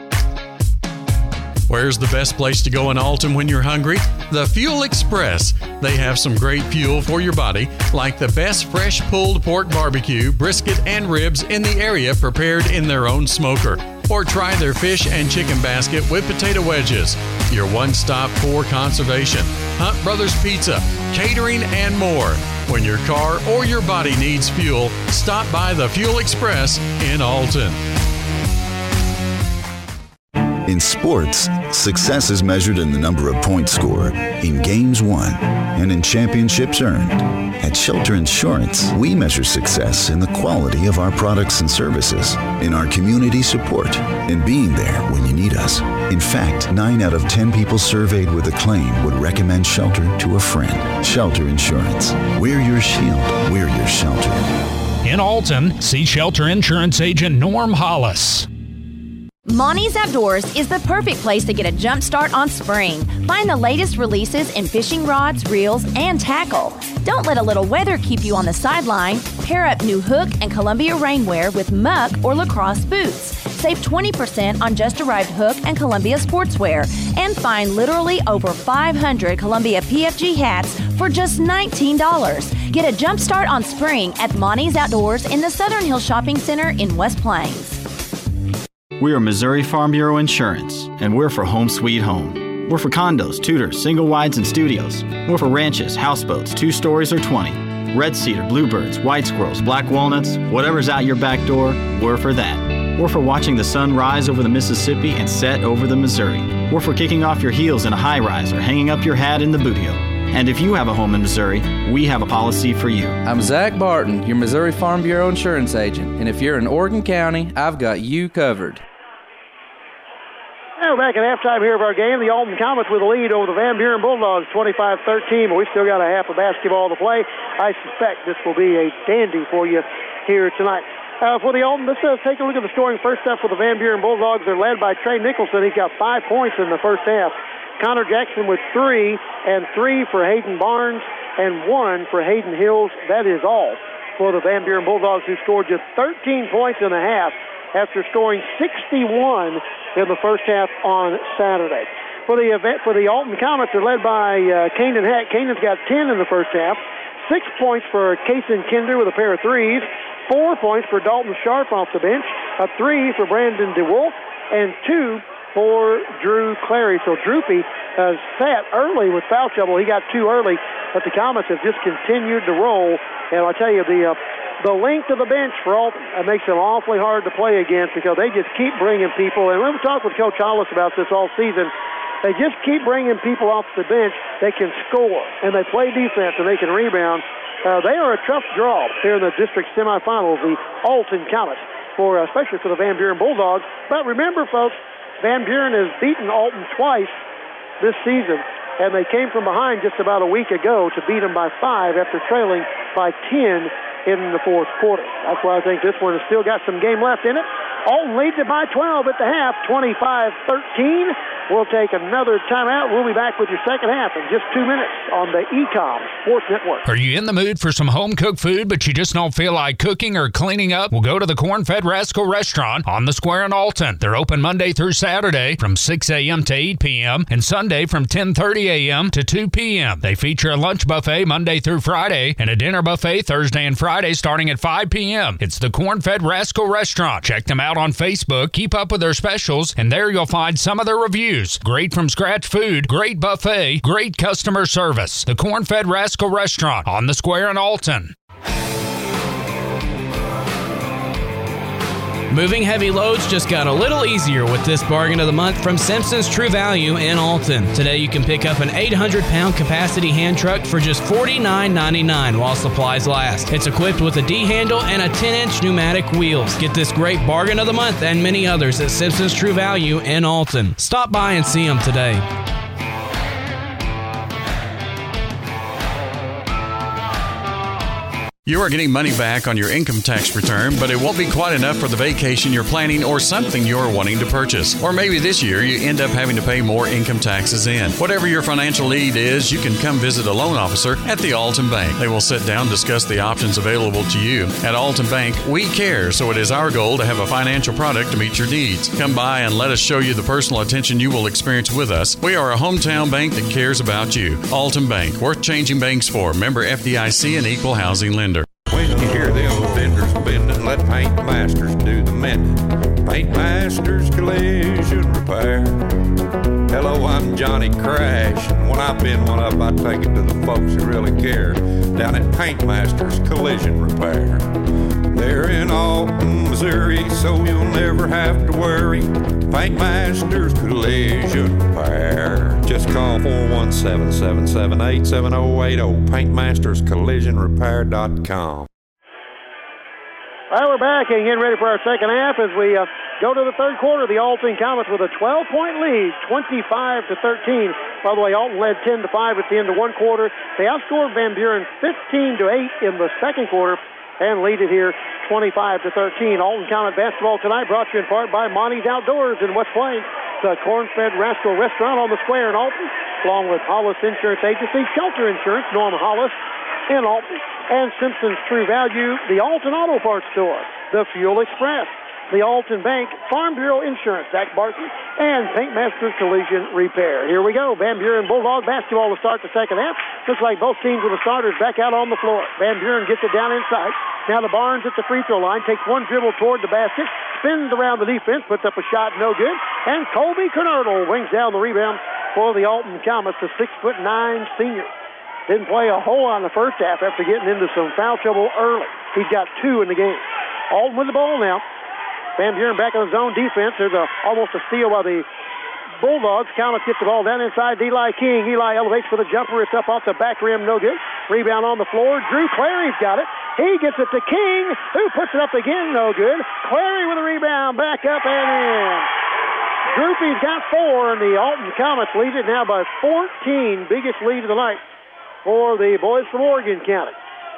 Where's the best place to go in Alton when you're hungry? The Fuel Express. They have some great fuel for your body, like the best fresh pulled pork barbecue, brisket, and ribs in the area prepared in their own smoker. Or try their fish and chicken basket with potato wedges. Your one-stop for conservation. Hunt Brothers Pizza, catering, and more. When your car or your body needs fuel, stop by the Fuel Express in Alton. In sports, success is measured in the number of points scored, in games won, and in championships earned. At Shelter Insurance, we measure success in the quality of our products and services, in our community support, in being there when you need us. In fact, nine out of ten people surveyed with a claim would recommend Shelter to a friend. Shelter Insurance. We're your shield. We're your shelter. In Alton, see Shelter Insurance agent Norm Hollis. Monty's Outdoors is the perfect place to get a jump start on spring. Find the latest releases in fishing rods, reels, and tackle. Don't let a little weather keep you on the sideline. Pair up new Hook and Columbia rainwear with Muck or lacrosse boots. Save twenty percent on just arrived Hook and Columbia sportswear. And find literally over five hundred Columbia P F G hats for just nineteen dollars. Get a jump start on spring at Monty's Outdoors in the Southern Hills Shopping Center in West Plains. We are Missouri Farm Bureau Insurance, and we're for home sweet home. We're for condos, tutors, single wides, and studios. We're for ranches, houseboats, two stories or twenty. Red cedar, bluebirds, white squirrels, black walnuts, whatever's out your back door, we're for that. We're for watching the sun rise over the Mississippi and set over the Missouri. We're for kicking off your heels in a high-rise or hanging up your hat in the bootio. And if you have a home in Missouri, we have a policy for you. I'm Zach Barton, your Missouri Farm Bureau insurance agent. And if you're in Oregon County, I've got you covered. Now we're back at halftime here of our game. The Alton Comets with a lead over the Van Buren Bulldogs, twenty-five thirteen, but we've still got a half of basketball to play. I suspect this will be a dandy for you here tonight. Uh, for the Alton, let's uh, take a look at the scoring first up for the Van Buren Bulldogs. They're led by Trey Nicholson. He's got five points in the first half. Connor Jackson with three, and three for Hayden Barnes, and one for Hayden Hills. That is all for the Van Buren Bulldogs, who scored just thirteen points in a half after scoring sixty-one in the first half on Saturday. For the event, for the Alton Comets, are led by uh, Kanan Heck. Kanan's got ten in the first half. Six points for Kason Kinder with a pair of threes. Four points for Dalton Sharp off the bench. A three for Brandon DeWolf. And two for Drew Clary. So Droopy uh, sat early with foul trouble. He got two early, but the Comets have just continued to roll. And I'll tell you, the uh, the length of the bench for Alton. It makes them awfully hard to play against because they just keep bringing people. And we've talked with Coach Hollis about this all season. They just keep bringing people off the bench. They can score, and they play defense, and they can rebound. Uh, they are a tough draw here in the district semifinals, the Alton Comets, for uh, especially for the Van Buren Bulldogs. But remember, folks, Van Buren has beaten Alton twice this season, and they came from behind just about a week ago to beat them by five after trailing by ten in the fourth quarter. That's why I think this one has still got some game left in it. Alton leads it by twelve at the half, twenty-five thirteen. We'll take another timeout. We'll be back with your second half in just two minutes on the E C O M Sports Network. Are you in the mood for some home-cooked food, but you just don't feel like cooking or cleaning up? Well, go to the Corn-Fed Rascal Restaurant on the Square in Alton. They're open Monday through Saturday from six a.m. to eight p.m. and Sunday from ten thirty a.m. to two p.m. They feature a lunch buffet Monday through Friday and a dinner buffet Thursday and Friday starting at five p.m. It's the Corn-Fed Rascal Restaurant. Check them out on Facebook, keep up with their specials, and there you'll find some of their reviews. Great from scratch food, great buffet, great customer service. The Corn-Fed Rascal Restaurant on the Square in Alton. Moving heavy loads just got a little easier with this bargain of the month from Simpson's True Value in Alton. Today you can pick up an eight hundred pound capacity hand truck for just forty-nine ninety-nine while supplies last. It's equipped with a D-handle and a ten inch pneumatic wheels. Get this great bargain of the month and many others at Simpson's True Value in Alton. Stop by and see them today. You are getting money back on your income tax return, but it won't be quite enough for the vacation you're planning or something you're wanting to purchase. Or maybe this year you end up having to pay more income taxes in. Whatever your financial need is, you can come visit a loan officer at the Alton Bank. They will sit down and discuss the options available to you. At Alton Bank, we care, so it is our goal to have a financial product to meet your needs. Come by and let us show you the personal attention you will experience with us. We are a hometown bank that cares about you. Alton Bank, worth changing banks for. Member F D I C and Equal Housing Lender. When you hear them vendors bending, let Paint Masters do the mending. Paint Masters Collision Repair. Hello, I'm Johnny Crash, and when I've been one up, I take it to the folks who really care. Down at Paint Masters Collision Repair. They're in Alton, Missouri, so you'll never have to worry. Paint Masters Collision Repair. Just call four one seven, seven seven eight, seven zero eight zero. paint masters collision repair dot com. All right, we're back and getting ready for our second half as we uh, go to the third quarter. The Alton Comets with a twelve point lead, twenty-five to thirteen. By the way, Alton led ten to five at the end of one quarter. They outscored Van Buren fifteen to eight in the second quarter and lead it here twenty-five to thirteen. Alton Comet basketball tonight brought to you in part by Monty's Outdoors in West Plains, the Corn-Fed Rascal Restaurant on the Square in Alton, along with Hollis Insurance Agency, Shelter Insurance, Norm Hollis in Alton, and Simpson's True Value, the Alton Auto Parts Store, the Fuel Express, the Alton Bank, Farm Bureau Insurance, Zach Barton, and Paint Masters Collision Repair. Here we go. Van Buren Bulldog basketball to start the second half. Looks like both teams with the starters back out on the floor. Van Buren gets it down inside. Now the Barnes at the free throw line, takes one dribble toward the basket, spins around the defense, puts up a shot, no good. And Colby Kernodle wings down the rebound for the Alton Comets, the six foot nine senior. Didn't play a whole lot in the first half after getting into some foul trouble early. He's got two in the game. Alton with the ball now. Van Buren back in the zone defense. There's a, almost a steal by the Bulldogs. Comets gets the ball down inside Eli King. Eli elevates for the jumper. It's up off the back rim. No good. Rebound on the floor. Drew Clary's got it. He gets it to King, who puts it up again. No good. Clary with a rebound. Back up and in. Droopy's got four, and the Alton Comets lead it now by fourteen. Biggest lead of the night for the boys from Morgan County.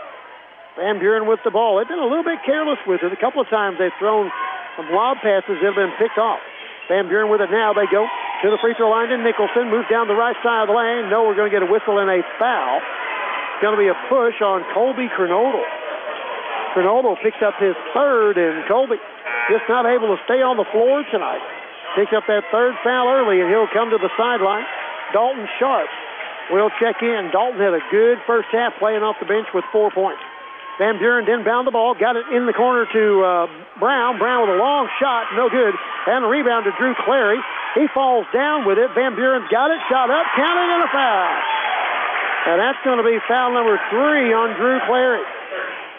Van Buren with the ball. They've been a little bit careless with it. A couple of times they've thrown some lob passes that have been picked off. Van Buren with it now. They go to the free throw line to Nicholson. Moves down the right side of the lane. No, we're going to get a whistle and a foul. It's going to be a push on Colby Kernodle. Kernodle picks up his third, and Colby just not able to stay on the floor tonight. Picks up that third foul early, and he'll come to the sideline. Dalton Sharp will check in. Dalton had a good first half playing off the bench with four points. Van Buren inbound the ball, got it in the corner to uh, Brown. Brown with a long shot, no good. And a rebound to Drew Clary. He falls down with it. Van Buren's got it, shot up, counted, and a foul. And that's going to be foul number three on Drew Clary.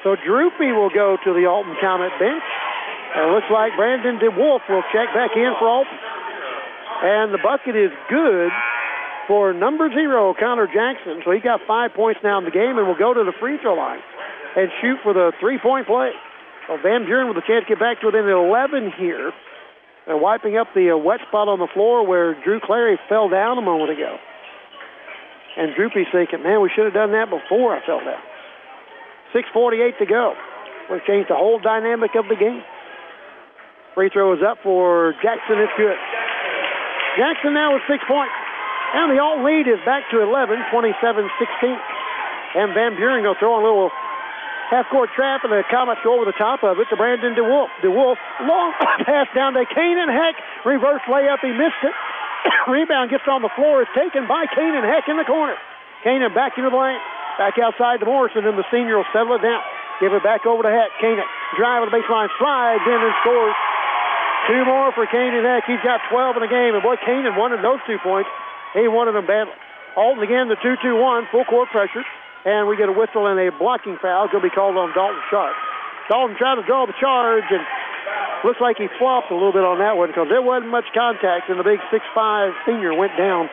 So Droopy will go to the Alton Comet bench. And it looks like Brandon DeWolf will check back in for Alton. And the bucket is good for number zero, Connor Jackson. So he got five points now in the game and will go to the free throw line and shoot for the three-point play. So Van Buren with a chance to get back to within eleven here. And wiping up the uh, wet spot on the floor where Drew Clary fell down a moment ago. And Droopy's thinking, man, we should have done that before I fell down. six forty-eight to go. We've changed the whole dynamic of the game. Free throw is up for Jackson. It's good. Jackson now with six points. And the Alton lead is back to eleven, twenty-seven sixteen. And Van Buren will throw a little half-court trap, and the Comets go over the top of it to Brandon DeWolf. DeWolf, long pass down to Kanan Heck. Reverse layup, he missed it. Rebound gets on the floor. It's taken by Kanan Heck in the corner. Kanan back into the lane. Back outside to Morrison, and the senior will settle it down. Give it back over to Heck. Kanan drive to the baseline, slides in and scores. Two more for Kanan Heck. He's got twelve in the game, and boy, Kanan wanted those two points. He wanted them badly. Alton again, the two two one, full court pressure. And we get a whistle and a blocking foul. It's going to be called on Dalton Sharp. Dalton tried to draw the charge, and looks like he flopped a little bit on that one because there wasn't much contact, and the big six five senior went down.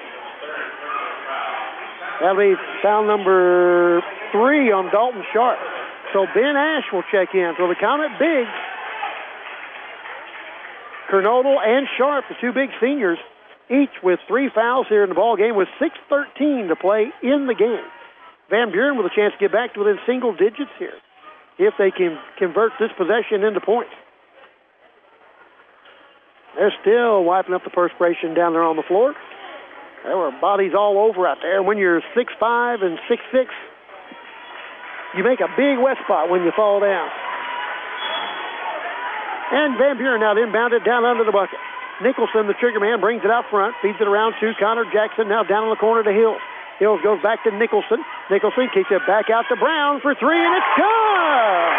That'll be foul number three on Dalton Sharp. So Ben Ash will check in. So the Comet bigs, Kernodle and Sharp, the two big seniors, each with three fouls here in the ball game with six thirteen to play in the game. Van Buren with a chance to get back to within single digits here if they can convert this possession into points. They're still wiping up the perspiration down there on the floor. There were bodies all over out there. When you're six five and six six, you make a big wet spot when you fall down. And Van Buren now inbounded down under the bucket. Nicholson, the trigger man, brings it out front, feeds it around to Connor Jackson, now down in the corner to Hills. Hills goes back to Nicholson. Nicholson kicks it back out to Brown for three, and it's good!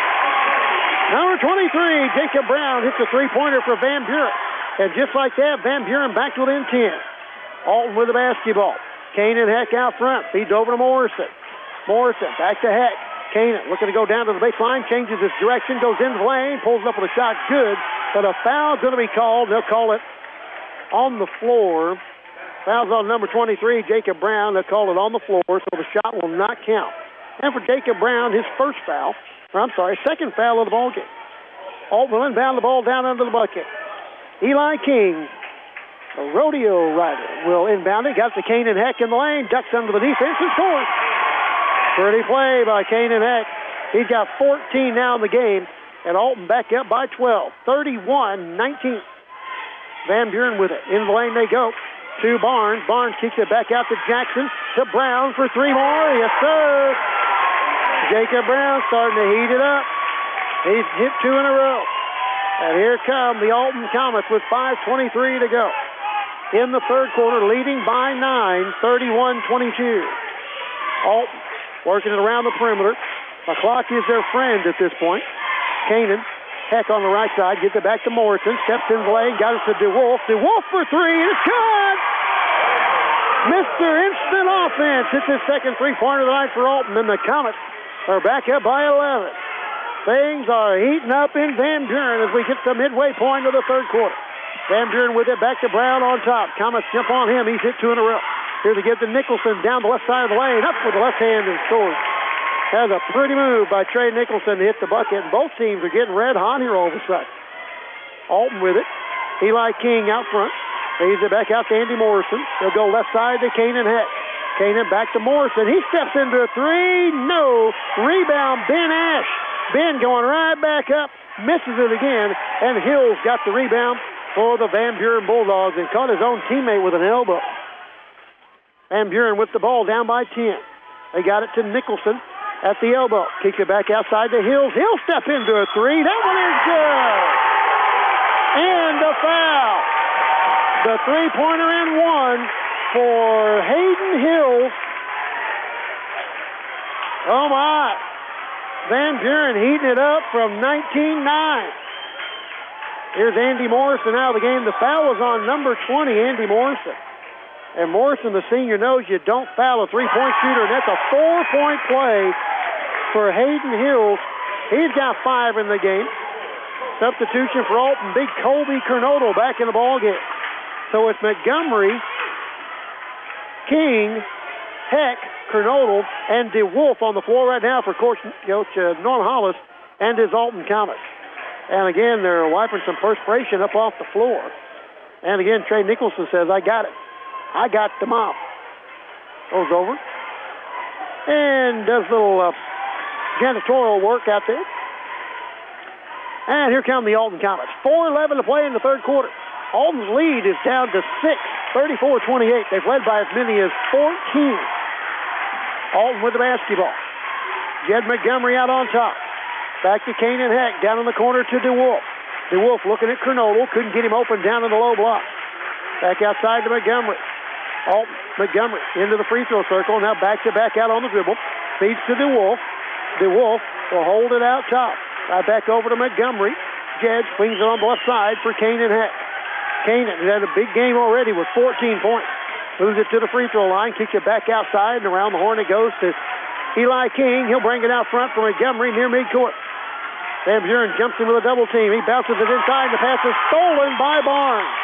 Number twenty-three, Jacob Brown hits a three-pointer for Van Buren. And just like that, Van Buren back to within ten. Alton with the basketball. Kanan Heck out front, feeds over to Morrison. Morrison back to Heck. Kanan looking to go down to the baseline, changes his direction, goes into the lane, pulls up with a shot, good. But a foul going to be called. They'll call it on the floor. Foul's on number twenty-three, Jacob Brown. They'll call it on the floor, so the shot will not count. And for Jacob Brown, his first foul, or I'm sorry, second foul of the ball game. Alton will inbound the ball down under the bucket. Eli King, the rodeo rider, will inbound it. Got to Kanan Heck in the lane, ducks under the defense and scores. Pretty play by Kanan Heck. He's got fourteen now in the game, and Alton back up by twelve, thirty-one nineteen. Van Buren with it. In the lane they go. To Barnes. Barnes kicks it back out to Jackson. To Brown for three more. Yes, sir. Jacob Brown starting to heat it up. He's hit two in a row. And here come the Alton Comets with five twenty-three to go. In the third quarter, leading by nine, thirty-one twenty-two. Alton working it around the perimeter. The clock is their friend at this point. Kanan Heck on the right side, gets it back to Morrison, steps in the lane, got it to DeWolf. DeWolf for three, and it's good! Mister Instant Offense. It's his second three-pointer of the night for Alton, and the Comets are back up by eleven. Things are heating up in Van Buren as we get to the midway point of the third quarter. Van Buren with it back to Brown on top. Comets jump on him. He's hit two in a row. Here to get to Nicholson down the left side of the lane, up with the left hand and scores. That was a pretty move by Trey Nicholson to hit the bucket, and both teams are getting red hot here all of a sudden. Alton with it. Eli King out front. Leads it back out to Andy Morrison. They'll go left side to Kanan Heck. Kanan back to Morrison. He steps into a three. No. Rebound, Ben Ash. Ben going right back up. Misses it again, and Hills got the rebound for the Van Buren Bulldogs and caught his own teammate with an elbow. Van Buren with the ball down by ten. They got it to Nicholson at the elbow. Kicks it back outside to Hills. He'll step into a three. That one is good. And a foul. The three-pointer and one for Hayden Hills. Oh, my. Van Buren heating it up from nineteen nine. Here's Andy Morrison out of the game. The foul was on number twenty, Andy Morrison. And Morrison, the senior, knows you don't foul a three-point shooter, and that's a four-point play for Hayden Hills. He's got five in the game. Substitution for Alton, big Colby Kernodle back in the ball game. So it's Montgomery, King, Heck, Kernodle, and DeWolf on the floor right now for Coach, Coach uh, Norm Hollis and his Alton Comets. And again, they're wiping some perspiration up off the floor. And again, Trey Nicholson says, I got it. I got the mop. Goes over and does a little uh, janitorial work out there. And here come the Alton Comets. four eleven to play in the third quarter. Alton's lead is down to six, thirty-four twenty-eight. They've led by as many as fourteen. Alton with the basketball. Jed Montgomery out on top. Back to Kanan Heck, down in the corner to DeWolf. DeWolf looking at Kernodle, couldn't get him open down in the low block. Back outside to Montgomery. Alton, Montgomery into the free throw circle. Now back to back out on the dribble. Feeds to DeWolf. DeWolf will hold it out top. Right back over to Montgomery. Jed swings it on the left side for Kanan Heck. Kanan has had a big game already with fourteen points. Moves it to the free throw line, kicks it back outside, and around the horn it goes to Eli King. He'll bring it out front for Montgomery near midcourt. Van Buren jumps in with a double team. He bounces it inside. The pass is stolen by Barnes.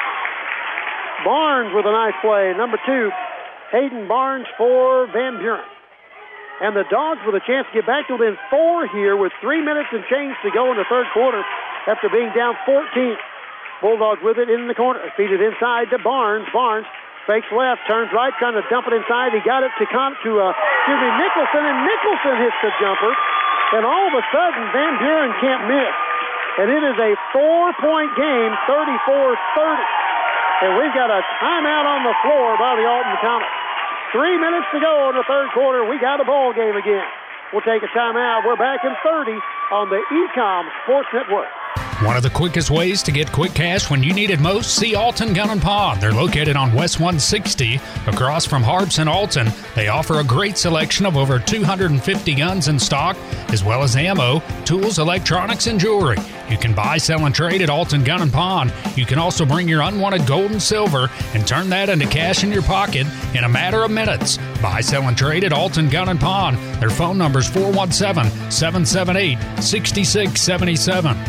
Barnes with a nice play. Number two, Hayden Barnes for Van Buren. And the Dogs with a chance to get back to within four here with three minutes and change to go in the third quarter after being down fourteen. Bulldogs with it in the corner. Feed it inside to Barnes. Barnes fakes left, turns right, trying to dump it inside. He got it to, Con- to uh, excuse me, Nicholson, and Nicholson hits the jumper. And all of a sudden, Van Buren can't miss. And it is a four-point game, thirty-four thirty. And we've got a timeout on the floor by the Alton Comets. Three minutes to go in the third quarter. We got a ball game again. We'll take a timeout. We're back in thirty on the E COM Sports Network. One of the quickest ways to get quick cash when you need it most, see Alton Gun and Pawn. They're located on West one sixty across from Harbs and Alton. They offer a great selection of over two hundred fifty guns in stock, as well as ammo, tools, electronics, and jewelry. You can buy, sell, and trade at Alton Gun and Pawn. You can also bring your unwanted gold and silver and turn that into cash in your pocket in a matter of minutes. Buy, sell, and trade at Alton Gun and Pawn. Their phone number is four one seven, seven seven eight, six six seven seven.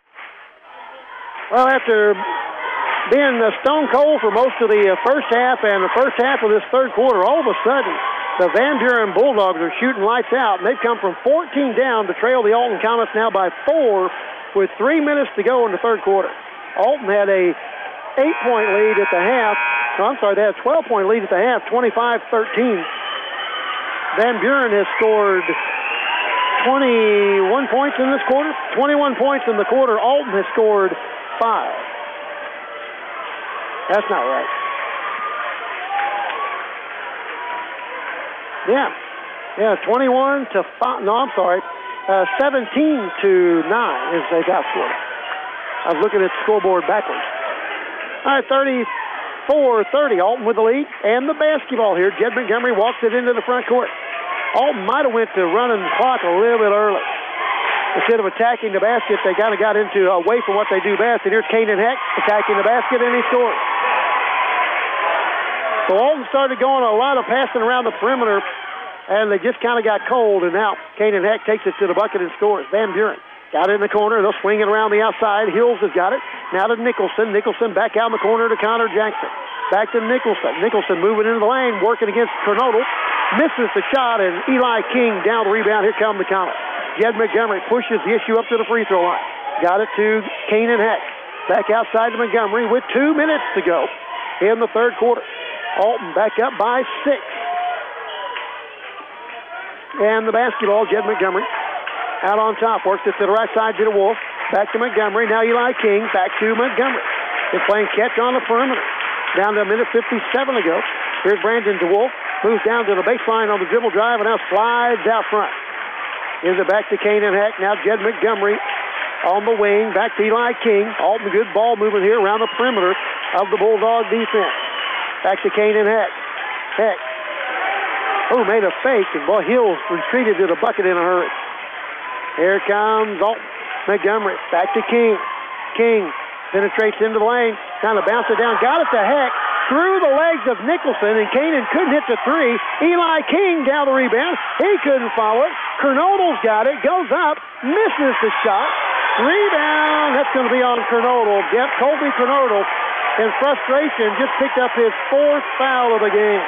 Well, after being uh, stone cold for most of the uh, first half and the first half of this third quarter, all of a sudden, the Van Buren Bulldogs are shooting lights out, and they've come from fourteen down to trail the Alton Comets now by four with three minutes to go in the third quarter. Alton had a eight-point lead at the half. No, I'm sorry, they had a twelve-point lead at the half, twenty-five thirteen. Van Buren has scored twenty-one points in this quarter, twenty-one points in the quarter. Alton has scored five. That's not right. Yeah. Yeah, twenty-one to five. No, I'm sorry. Uh, seventeen to nine is they got scored. I was looking at the scoreboard backwards. All right, thirty-four thirty. Alton with the lead and the basketball here. Jed Montgomery walks it into the front court. Alton might have went to running the clock a little bit early. Instead of attacking the basket, they kind of got into away from what they do best. And here's Kanan Heck attacking the basket, and he scores. So Alton started going a lot of passing around the perimeter, and they just kind of got cold. And now Kanan Heck takes it to the bucket and scores. Van Buren got it in the corner. They'll swing it around the outside. Hills has got it. Now to Nicholson. Nicholson back out in the corner to Connor Jackson. Back to Nicholson. Nicholson moving into the lane, working against Kernodle. Misses the shot, and Eli King down the rebound. Here come the Comets. Jed Montgomery pushes the issue up to the free throw line. Got it to Kanan Heck. Back outside to Montgomery with two minutes to go in the third quarter. Alton back up by six. And the basketball, Jed Montgomery out on top. Works it to the right side to the Wolf. Back to Montgomery. Now Eli King. Back to Montgomery. They're playing catch on the perimeter. Down to a minute fifty-seven ago. Here's Brandon DeWolf. Moves down to the baseline on the dribble drive and now slides out front. Gives it back to Kanan Heck. Now Jed Montgomery on the wing. Back to Eli King. Alton, good ball movement here around the perimeter of the Bulldog defense. Back to Kanan Heck. Heck. Oh, made a fake, and boy, Hills retreated to the bucket in a hurry. Here comes Alton. Montgomery. Back to King. King penetrates into the lane. Kind of bounced it down. Got it to Heck. Through the legs of Nicholson, and Kanan couldn't hit the three. Eli King down the rebound. He couldn't follow it. Kernodle's got it, goes up, misses the shot. Rebound, that's going to be on Kernodle. Yep, Colby Kernodle, in frustration, just picked up his fourth foul of the game.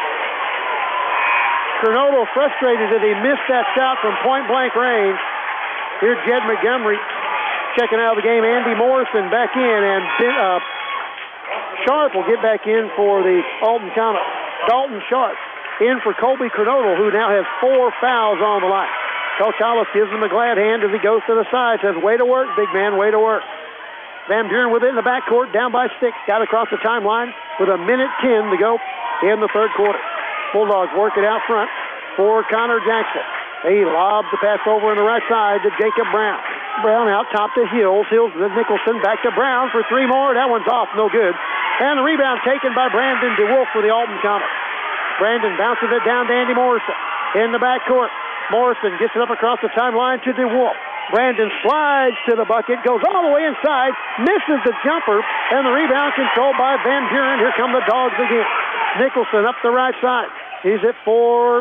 Kernodle frustrated that he missed that shot from point-blank range. Here's Jed Montgomery checking out of the game. Andy Morrison back in, and uh, Sharp will get back in for the Alton Comets. Dalton Sharp in for Colby Kernodle, who now has four fouls on the line. Coach Hollis gives him a glad hand as he goes to the side. Says, way to work, big man, way to work. Van Buren with it in the backcourt, down by six. Got across the timeline with a minute ten to go in the third quarter. Bulldogs work it out front for Connor Jackson. He lobs the pass over on the right side to Jacob Brown. Brown out top to Hills. Hills to Nicholson. Back to Brown for three more. That one's off. No good. And the rebound taken by Brandon DeWolf for the Alton Comets. Brandon bounces it down to Andy Morrison in the backcourt. Morrison gets it up across the timeline to DeWolf. Brandon slides to the bucket, goes all the way inside, misses the jumper, and the rebound controlled by Van Buren. Here come the Dogs again. Nicholson up the right side. He's it for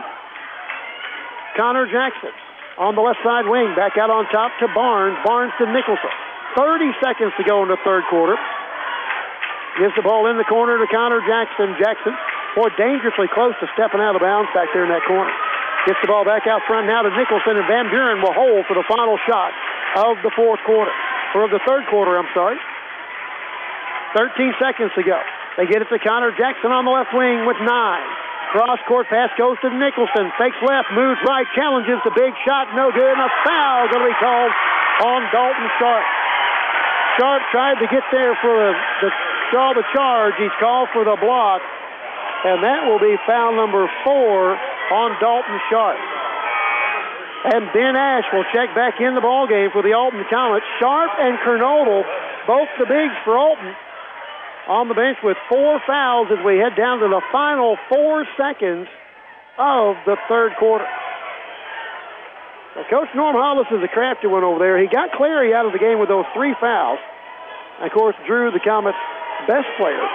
Connor Jackson on the left side wing. Back out on top to Barnes. Barnes to Nicholson. thirty seconds to go in the third quarter. Gives the ball in the corner to Connor Jackson. Jackson, boy, dangerously close to stepping out of bounds back there in that corner. Gets the ball back out front now to Nicholson, and Van Buren will hold for the final shot of the fourth quarter. Or of the third quarter, I'm sorry. thirteen seconds to go. They get it to Connor Jackson on the left wing with nine. Cross-court pass goes to Nicholson. Fakes left, moves right, challenges the big shot. No good, and a foul going to be called on Dalton Sharp. Sharp tried to get there for the, the draw the charge. He's called for the block, and that will be foul number four on Dalton Sharp. And Ben Ash will check back in the ballgame for the Alton Comets. Sharp and Kernodle, both the bigs for Alton, on the bench with four fouls as we head down to the final four seconds of the third quarter. Now, Coach Norm Hollis is a crafty one over there. He got Clary out of the game with those three fouls. And, of course, Drew, the Comets' best player.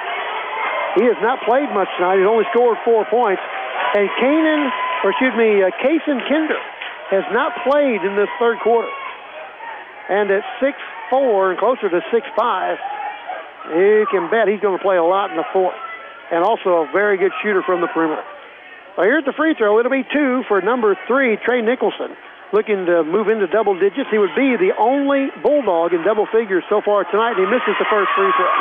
He has not played much tonight. He's only scored four points. And Kanan, or excuse me, uh, Kaysen Kinder has not played in this third quarter. And at six four and closer to six five, you can bet he's going to play a lot in the fourth. And also a very good shooter from the perimeter. Well, here's the free throw. It'll be two for number three, Trey Nicholson. Looking to move into double digits. He would be the only Bulldog in double figures so far tonight, and he misses the first free throw.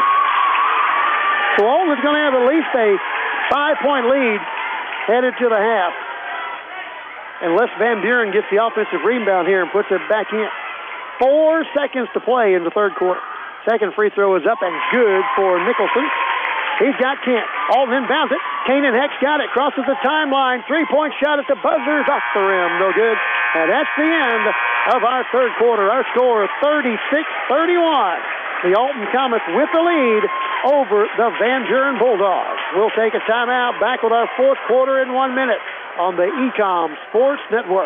So Alton's going to have at least a five-point lead headed to the half, unless Van Buren gets the offensive rebound here and puts it back in. Four seconds to play in the third quarter. Second free throw is up and good for Nicholson. He's got Kent. Alton inbounds it. Kanan Hex got it. Crosses the timeline. Three-point shot at the buzzers. Off the rim. No good. And that's the end of our third quarter. Our score is thirty-six thirty-one. The Alton Comets with the lead over the Van Buren Bulldogs. We'll take a timeout. Back with our fourth quarter in one minute on the E-Com Sports Network.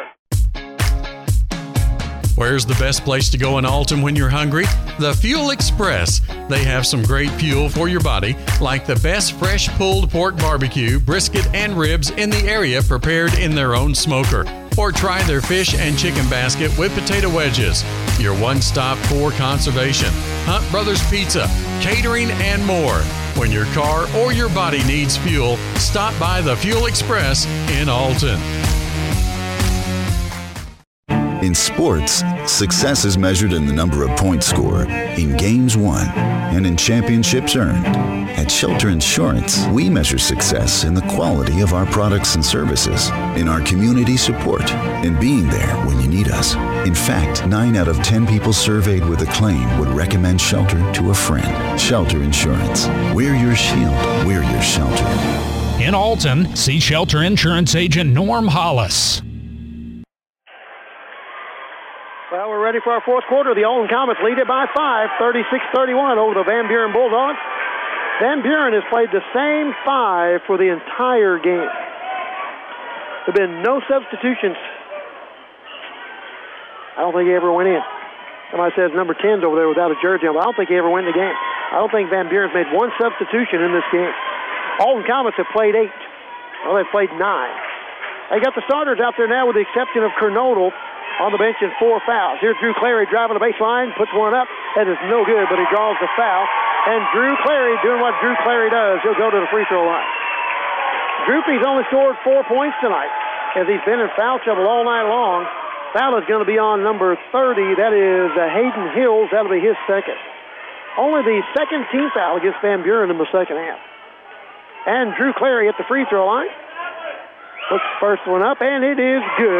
Where's the best place to go in Alton when you're hungry? The Fuel Express. They have some great fuel for your body, like the best fresh pulled pork barbecue, brisket, and ribs in the area prepared in their own smoker. Or try their fish and chicken basket with potato wedges. Your one-stop for conservation. Hunt Brothers Pizza, catering, and more. When your car or your body needs fuel, stop by the Fuel Express in Alton. In sports, success is measured in the number of points scored, in games won, and in championships earned. At Shelter Insurance, we measure success in the quality of our products and services, in our community support, and being there when you need us. In fact, nine out of ten people surveyed with a claim would recommend Shelter to a friend. Shelter Insurance. We're your shield. We're your shelter. In Alton, see Shelter Insurance agent Norm Hollis. Well, we're ready for our fourth quarter. The Alton Comets lead it by five, thirty-six thirty-one over the Van Buren Bulldogs. Van Buren has played the same five for the entire game. There have been no substitutions. I don't think he ever went in. Somebody says number ten's over there without a jersey on, but I don't think he ever went in the game. I don't think Van Buren's made one substitution in this game. Alton Comets have played eight. Well, they've played nine. They got the starters out there now with the exception of Kernodle on the bench in four fouls. Here's Drew Clary driving the baseline, puts one up. That is no good, but he draws the foul. And Drew Clary doing what Drew Clary does. He'll go to the free throw line. Droopy's only scored four points tonight as he's been in foul trouble all night long. Foul is going to be on number thirty. That is uh, Hayden Hills. That'll be his second. Only the second team foul against Van Buren in the second half. And Drew Clary at the free throw line. Puts the first one up, and it is good.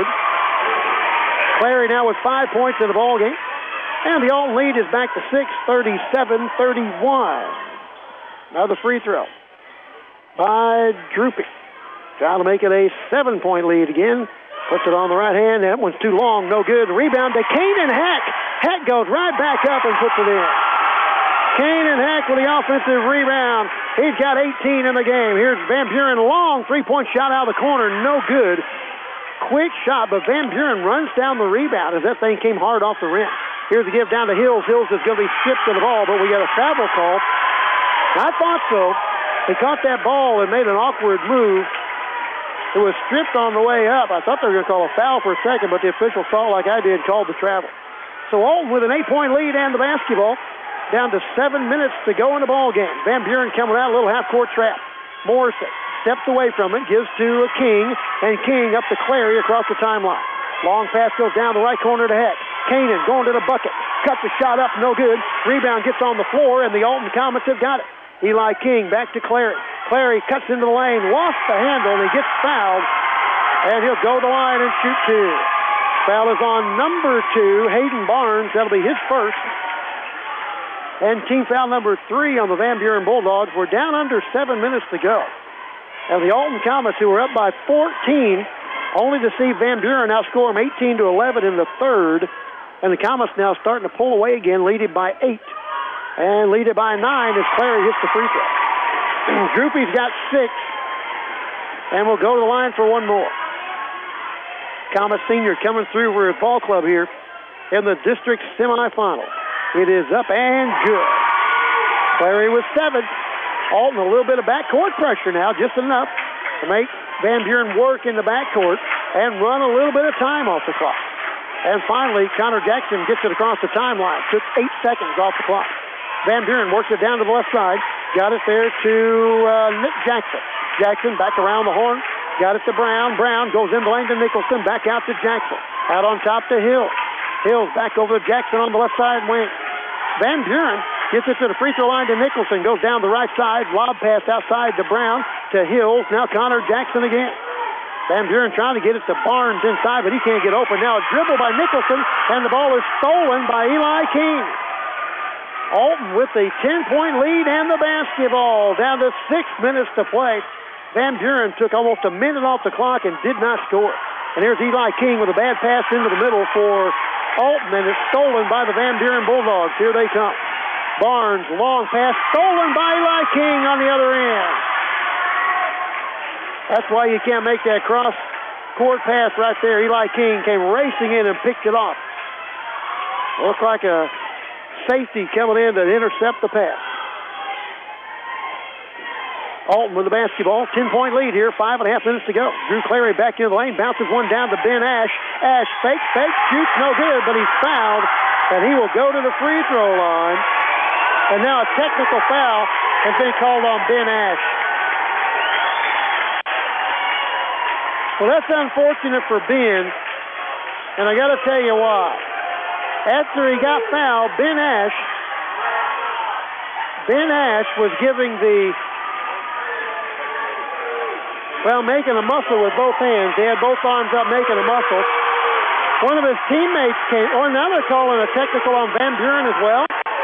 Clary now with five points in the ball game. And the Alton lead is back to six, thirty-seven thirty-one. Another free throw by Droopy. Trying to make it a seven-point lead again. Puts it on the right hand. That one's too long. No good. Rebound to Kanan Hack. Hack goes right back up and puts it in. Kanan Hack with the offensive rebound. He's got eighteen in the game. Here's Van Buren. Long three-point shot out of the corner. No good. Quick shot, but Van Buren runs down the rebound as that thing came hard off the rim. Here's the give down to Hills. Hills is going to be stripped of the ball, but we got a travel call. I thought so. He caught that ball and made an awkward move. It was stripped on the way up. I thought they were going to call a foul for a second, but the official saw it like I did, called the travel. So Alton with an eight-point lead and the basketball. Down to seven minutes to go in the ball game. Van Buren coming out, a little half-court trap. Morrison steps away from it, gives to a King, and King up to Clary across the timeline. Long pass goes down the right corner to Heck. Kanan going to the bucket. Cuts the shot up, no good. Rebound gets on the floor, and the Alton Comets have got it. Eli King back to Clary. Clary cuts into the lane, lost the handle, and he gets fouled. And he'll go to the line and shoot two. Foul is on number two, Hayden Barnes. That'll be his first. And team foul number three on the Van Buren Bulldogs. We're down under seven minutes to go. And the Alton Comets, who are up by fourteen, only to see Van Buren outscore them eighteen to eleven in the third. And the Comets now starting to pull away again, leading by eight. And leading by nine as Clary hits the free throw. Droopy's got six. And we'll go to the line for one more. Comet Senior coming through for his ball club here in the district semifinal. It is up and good. Clary with seven. Alton a little bit of backcourt pressure now, just enough to make Van Buren work in the backcourt and run a little bit of time off the clock. And finally, Connor Jackson gets it across the timeline. Took eight seconds off the clock. Van Buren works it down to the left side. Got it there to uh, Nick Jackson. Jackson back around the horn. Got it to Brown. Brown goes in the lane to Nicholson. Back out to Jackson. Out on top to Hill. Hills back over to Jackson on the left side wing. Van Buren gets it to the free throw line to Nicholson. Goes down the right side. Lob pass outside to Brown to Hills. Now Connor Jackson again. Van Buren trying to get it to Barnes inside, but he can't get open. Now a dribble by Nicholson, and the ball is stolen by Eli King. Alton with a ten-point lead and the basketball. Down to six minutes to play. Van Buren took almost a minute off the clock and did not score. And here's Eli King with a bad pass into the middle for Alton, and it's stolen by the Van Buren Bulldogs. Here they come. Barnes, long pass, stolen by Eli King on the other end. That's why you can't make that cross-court pass right there. Eli King came racing in and picked it off. Looked like a safety coming in to intercept the pass. Alton with the basketball. ten-point lead here. Five and a half minutes to go. Drew Clary back into the lane. Bounces one down to Ben Ash. Ash fake, fake, shoots no good, but he's fouled, and he will go to the free throw line. And now a technical foul has been called on Ben Ash. Well, that's unfortunate for Ben, and I got to tell you why. After he got fouled, Ben Ash, Ben Ash was giving the Well, making a muscle with both hands. He had both arms up making a muscle. One of his teammates came, or now they're calling a technical on Van Buren as well.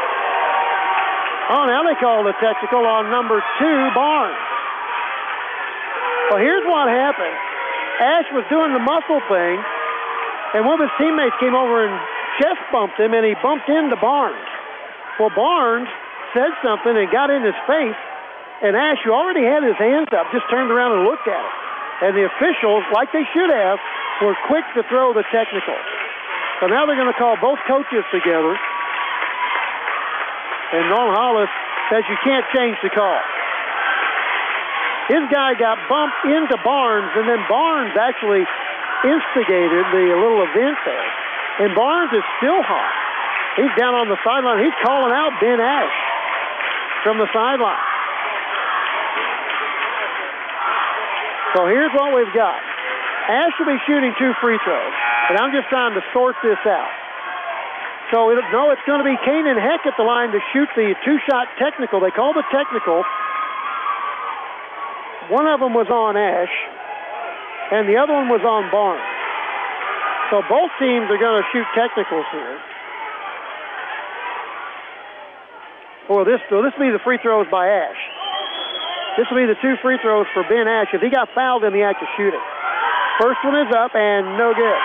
Oh, now they called a technical on number two, Barnes. Well, here's what happened. Ash was doing the muscle thing, and one of his teammates came over and chest bumped him, and he bumped into Barnes. Well, Barnes said something and got in his face, and Ash, who already had his hands up, just turned around and looked at it. And the officials, like they should have, were quick to throw the technical. So now they're going to call both coaches together. And Norm Hollis says you can't change the call. His guy got bumped into Barnes, and then Barnes actually instigated the little event there. And Barnes is still hot. He's down on the sideline. He's calling out Ben Ash from the sideline. So here's what we've got. Ash will be shooting two free throws, and I'm just trying to sort this out. So, it, no, it's going to be Kanan Heck at the line to shoot the two-shot technical. They call the technical. One of them was on Ash, and the other one was on Barnes. So both teams are going to shoot technicals here. Or this, so this will be the free throws by Ash. This will be the two free throws for Ben Ash if he got fouled in the act of shooting. First one is up and no good.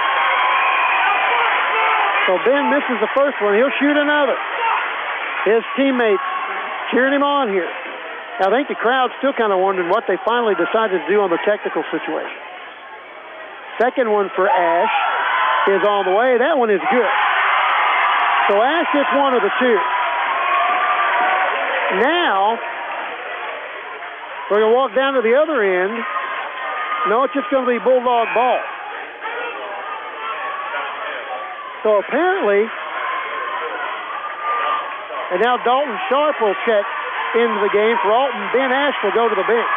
So Ben misses the first one. He'll shoot another. His teammates cheering him on here. Now, I think the crowd's still kind of wondering what they finally decided to do on the technical situation. Second one for Ash is on the way. That one is good. So Ash hits one of the two. Now, we're going to walk down to the other end. No, it's just going to be Bulldog ball. So apparently, and now Dalton Sharp will check into the game for Alton. Ben Ash will go to the bench.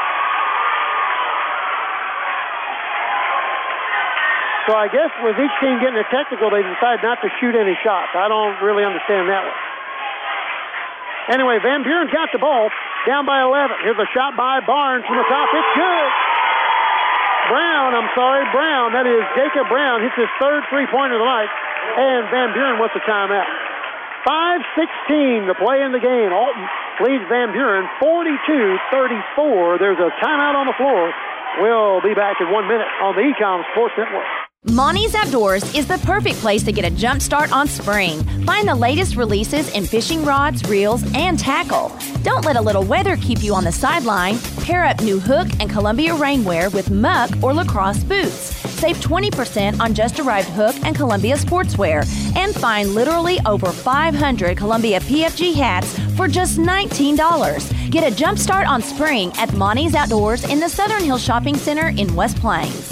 So I guess with each team getting a technical, they decide not to shoot any shots. I don't really understand that one. Anyway, Van Buren's got the ball, down by eleven. Here's a shot by Barnes from the top. It's good. Brown, I'm sorry, Brown. That is Jacob Brown. Hits his third three-pointer of the night, and Van Buren wants a timeout. five sixteen to play in the game. Alton leads Van Buren forty-two thirty-four. There's a timeout on the floor. We'll be back in one minute on the Ecom Sports Network. Monty's Outdoors is the perfect place to get a jump start on spring. Find the latest releases in fishing rods, reels, and tackle. Don't let a little weather keep you on the sideline. Pair up new Hook and Columbia rainwear with Muck or lacrosse boots. Save twenty percent on just arrived Hook and Columbia sportswear. And find literally over five hundred Columbia P F G hats for just nineteen dollars. Get a jump start on spring at Monty's Outdoors in the Southern Hills Shopping Center in West Plains.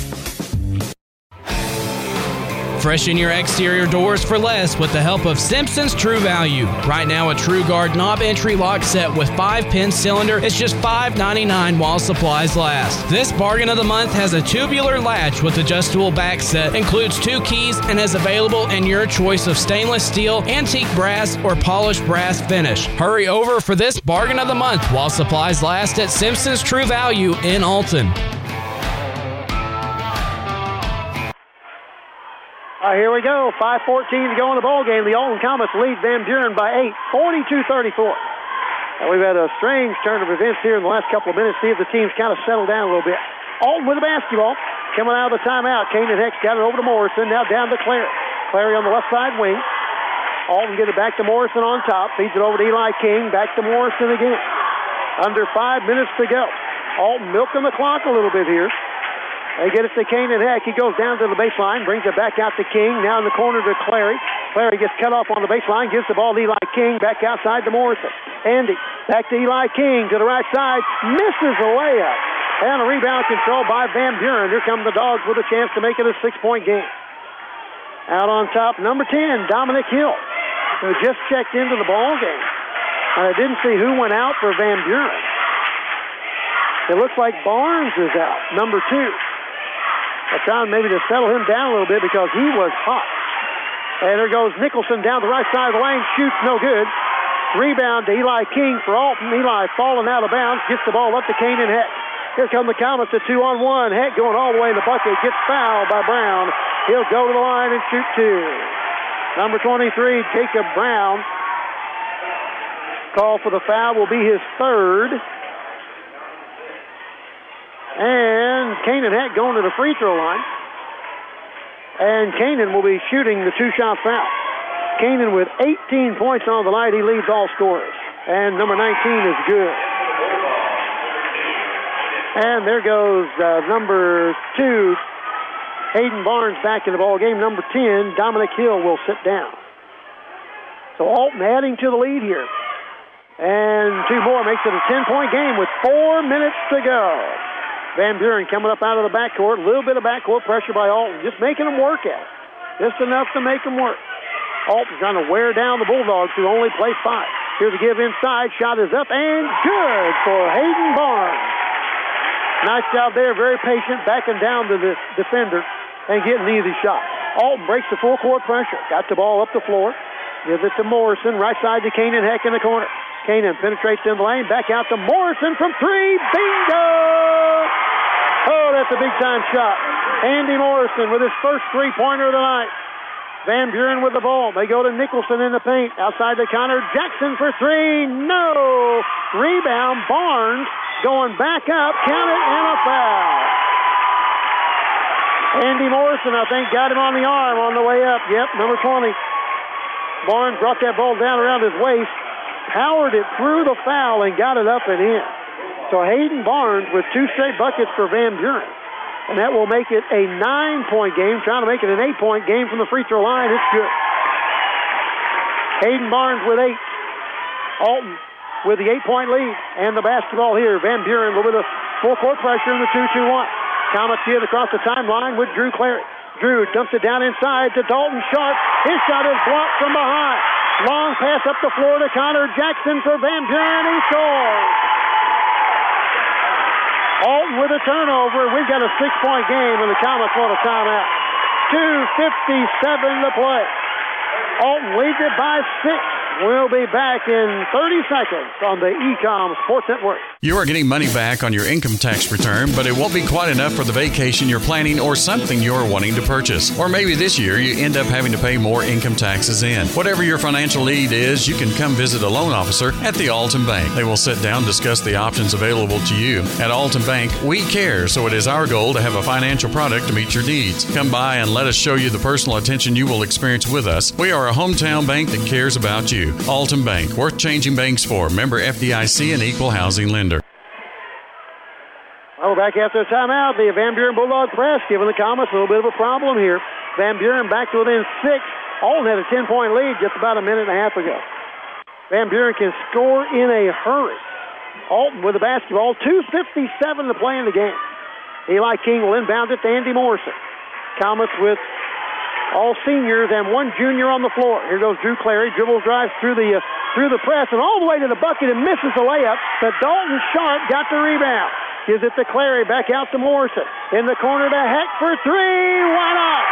Freshen your exterior doors for less with the help of Simpson's True Value. Right now, a True Guard knob entry lock set with five-pin cylinder is just five ninety-nine while supplies last. This bargain of the month has a tubular latch with adjustable back set, includes two keys, and is available in your choice of stainless steel, antique brass, or polished brass finish. Hurry over for this bargain of the month while supplies last at Simpson's True Value in Alton. All right, here we go. five fourteen to go in the ball game. The Alton Comets lead Van Buren by eight, forty-two thirty-four. And we've had a strange turn of events here in the last couple of minutes. See if the team's kind of settled down a little bit. Alton with the basketball. Coming out of the timeout. Kanan Heck's got it over to Morrison. Now down to Clary. Clary on the left side wing. Alton get it back to Morrison on top. Feeds it over to Eli King. Back to Morrison again. Under five minutes to go. Alton milking the clock a little bit here. They get it to Kanan Heck. He goes down to the baseline, brings it back out to King. Now in the corner to Clary. Clary gets cut off on the baseline, gives the ball to Eli King. Back outside to Morrison. Andy, back to Eli King to the right side. Misses the layup. And a rebound control by Van Buren. Here come the Dogs with a chance to make it a six-point game. Out on top, number ten, Dominic Hill, who just checked into the ball game. And I didn't see who went out for Van Buren. It looks like Barnes is out, number two. I tried maybe to settle him down a little bit because he was hot. And there goes Nicholson down the right side of the lane. Shoots no good. Rebound to Eli King for Alton. Eli falling out of bounds. Gets the ball up to Kanan Heck. Here come the Comets, a two-on-one. Heck going all the way in the bucket. Gets fouled by Brown. He'll go to the line and shoot two. Number twenty-three, Jacob Brown. Call for the foul will be his third. And Kanan Heck going to the free throw line. And Kanan will be shooting the two-shot foul. Kanan with eighteen points on the night. He leads all scorers. And number nineteen is good. And there goes uh, number two, Hayden Barnes, back in the ball game. Number ten, Dominic Hill, will sit down. So Alton adding to the lead here. And two more makes it a ten-point game with four minutes to go. Van Buren coming up out of the backcourt. A little bit of backcourt pressure by Alton. Just making them work at it. Just enough to make them work. Alton trying to wear down the Bulldogs, who only play five. Here's a give inside. Shot is up and good for Hayden Barnes. Nice job there. Very patient, backing down to the defender and getting an easy shot. Alton breaks the full court pressure. Got the ball up the floor. Gives it to Morrison. Right side to Kanan Heck in the corner. Kanan penetrates in the lane. Back out to Morrison from three. Bingo! Oh, that's a big-time shot. Andy Morrison with his first three-pointer of the night. Van Buren with the ball. They go to Nicholson in the paint. Outside to Connor Jackson for three. No! Rebound. Barnes going back up. Count it, and a foul. Andy Morrison, I think, got him on the arm on the way up. Yep, number twenty. Barnes brought that ball down around his waist, powered it through the foul, and got it up and in. So Hayden Barnes with two straight buckets for Van Buren. And that will make it a nine-point game, trying to make it an eight-point game from the free throw line. It's good. Hayden Barnes with eight. Alton with the eight-point lead. And the basketball here. Van Buren with a full-court pressure in the two two one. Comets here across the timeline with Drew Clary. Drew dumps it down inside to Dalton Sharp. His shot is blocked from behind. Long pass up the floor to Connor Jackson for Van Buren. He scores. Alton with a turnover. We've got a six-point game, and the Comets want a timeout. two fifty-seven to play. Alton leads it by six. We'll be back in thirty seconds on the E COM Sports Network. You are getting money back on your income tax return, but it won't be quite enough for the vacation you're planning or something you're wanting to purchase. Or maybe this year you end up having to pay more income taxes in. Whatever your financial need is, you can come visit a loan officer at the Alton Bank. They will sit down and discuss the options available to you. At Alton Bank, we care, so it is our goal to have a financial product to meet your needs. Come by and let us show you the personal attention you will experience with us. We are a hometown bank that cares about you. Alton Bank, worth changing banks for. Member F D I C and equal housing lender. Oh, back after the timeout, the Van Buren Bulldog press giving the Comets a little bit of a problem here. Van Buren back to within six. Alton had a ten-point lead just about a minute and a half ago. Van Buren can score in a hurry. Alton with the basketball. two fifty-seven to play in the game. Eli King will inbound it to Andy Morrison. Comets with all seniors and one junior on the floor. Here goes Drew Clary. Dribbles, drives through the uh, through the press and all the way to the bucket and misses the layup. But Dalton Sharp got the rebound. Gives it to Clary. Back out to Morrison. In the corner to Heck for three. Why not?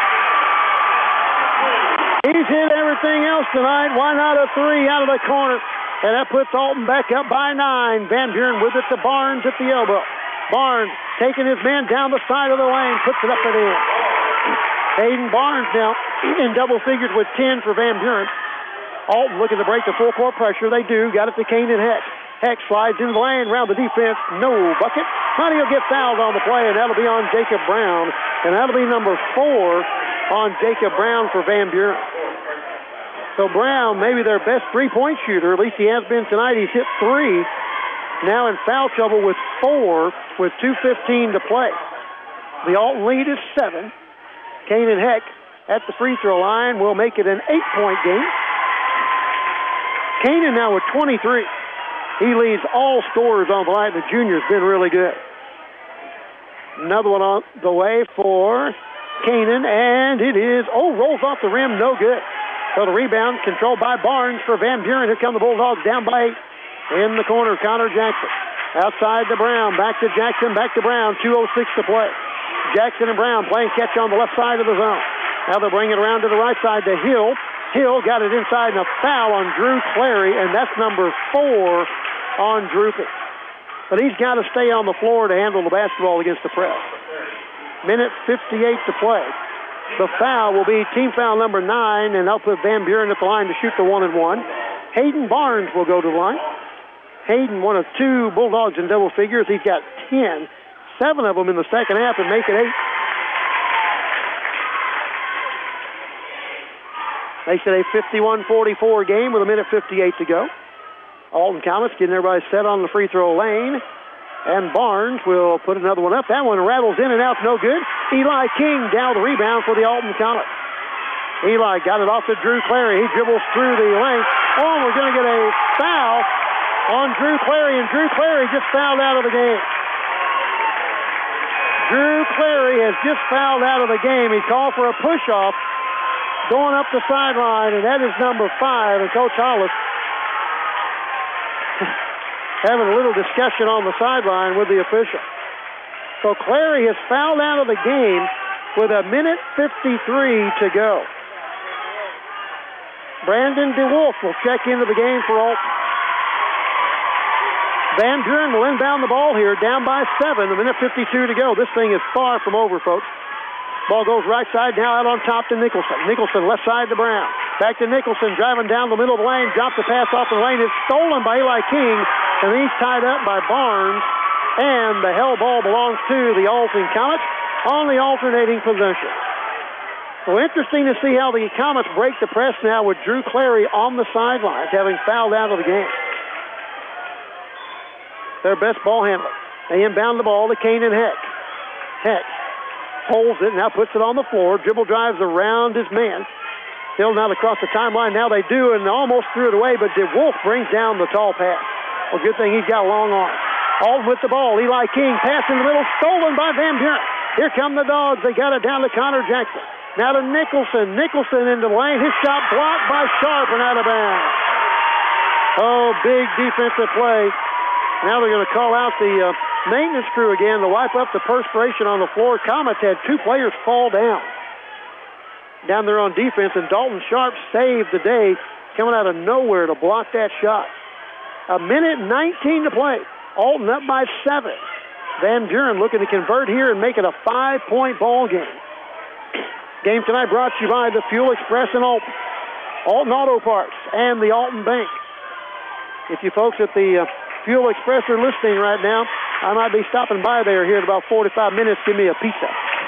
He's hit everything else tonight. Why not a three out of the corner? And that puts Alton back up by nine. Van Buren with it to Barnes at the elbow. Barnes taking his man down the side of the lane. Puts it up and in. Hayden Barnes now in double figures with ten for Van Buren. Alton looking to break the full court pressure. They do. Got it to Kanan Heck. Heck slides into the lane around the defense. No bucket. Honey will get fouled on the play, and that'll be on Jacob Brown. And that'll be number four on Jacob Brown for Van Buren. So Brown, maybe their best three-point shooter. At least he has been tonight. He's hit three. Now in foul trouble with four with two fifteen to play. The Alton lead is seven. Kanan Heck at the free throw line will make it an eight-point game. Kanan now with twenty-three. He leads all scorers on the line. The junior's been really good. Another one on the way for Kanan, and it is, oh, rolls off the rim, no good. So the rebound controlled by Barnes for Van Buren. Here come the Bulldogs down by eight. In the corner, Connor Jackson. Outside to Brown, back to Jackson, back to Brown. two oh six to play. Jackson and Brown playing catch on the left side of the zone. Now they'll bring it around to the right side to Hill. Hill got it inside and a foul on Drew Clary, and that's number four on Drupy. But he's got to stay on the floor to handle the basketball against the press. Minute fifty-eight to play. The foul will be team foul number nine, and they'll put Van Buren at the line to shoot the one and one. Hayden Barnes will go to the line. Hayden, one of two Bulldogs in double figures. He's got ten. Seven of them in the second half and make it eight. Makes it a fifty-one forty-four game with a minute fifty-eight to go. Alton Comets getting everybody set on the free throw lane. And Barnes will put another one up. That one rattles in and out, no good. Eli King down the rebound for the Alton Comets. Eli got it off to Drew Clary. He dribbles through the lane. Oh, we're going to get a foul on Drew Clary, and Drew Clary just fouled out of the game. Drew Clary has just fouled out of the game. He called for a push-off going up the sideline, and that is number five. And Coach Hollis having a little discussion on the sideline with the official. So Clary has fouled out of the game with a minute fifty-three to go. Brandon DeWolf will check into the game for Alton. Van Buren will inbound the ball here, down by seven, a minute fifty-two to go. This thing is far from over, folks. Ball goes right side, now out on top to Nicholson. Nicholson left side to Brown. Back to Nicholson, driving down the middle of the lane, drops the pass off the lane. It's stolen by Eli King, and he's tied up by Barnes. And the held ball belongs to the Alton Comets on the alternating possession. So interesting to see how the Comets break the press now with Drew Clary on the sidelines, having fouled out of the game. Their best ball handler. They inbound the ball to Kanan Heck. Heck holds it, now puts it on the floor. Dribble drives around his man. Still not across the timeline. Now they do, and almost threw it away, but DeWolf brings down the tall pass. Well, good thing he's got a long arm. Alton with the ball. Eli King pass in the middle, stolen by Van Buren. Here come the Dogs. They got it down to Connor Jackson. Now to Nicholson. Nicholson into the lane. His shot blocked by Sharp and out of bounds. Oh, big defensive play. Now they're going to call out the uh, maintenance crew again to wipe up the perspiration on the floor. Comets had two players fall down. Down there on defense, and Dalton Sharp saved the day, coming out of nowhere to block that shot. A minute nineteen to play. Alton up by seven. Van Buren looking to convert here and make it a five-point ball game. Game tonight brought to you by the Fuel Express and Alton. Alton Auto Parts and the Alton Bank. If you folks at the uh, Fuel Express are listening right now, I might be stopping by there here in about forty-five minutes. Give me a pizza.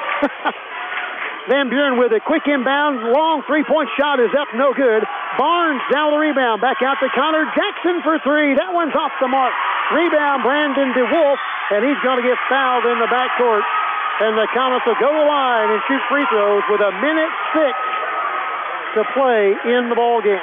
Van Buren with a quick inbound. Long three-point shot is up, no good. Barnes down the rebound. Back out to Connor Jackson for three. That one's off the mark. Rebound, Brandon DeWolf, and he's going to get fouled in the backcourt. And the Comets will go to the line and shoot free throws with a minute six to play in the ball game.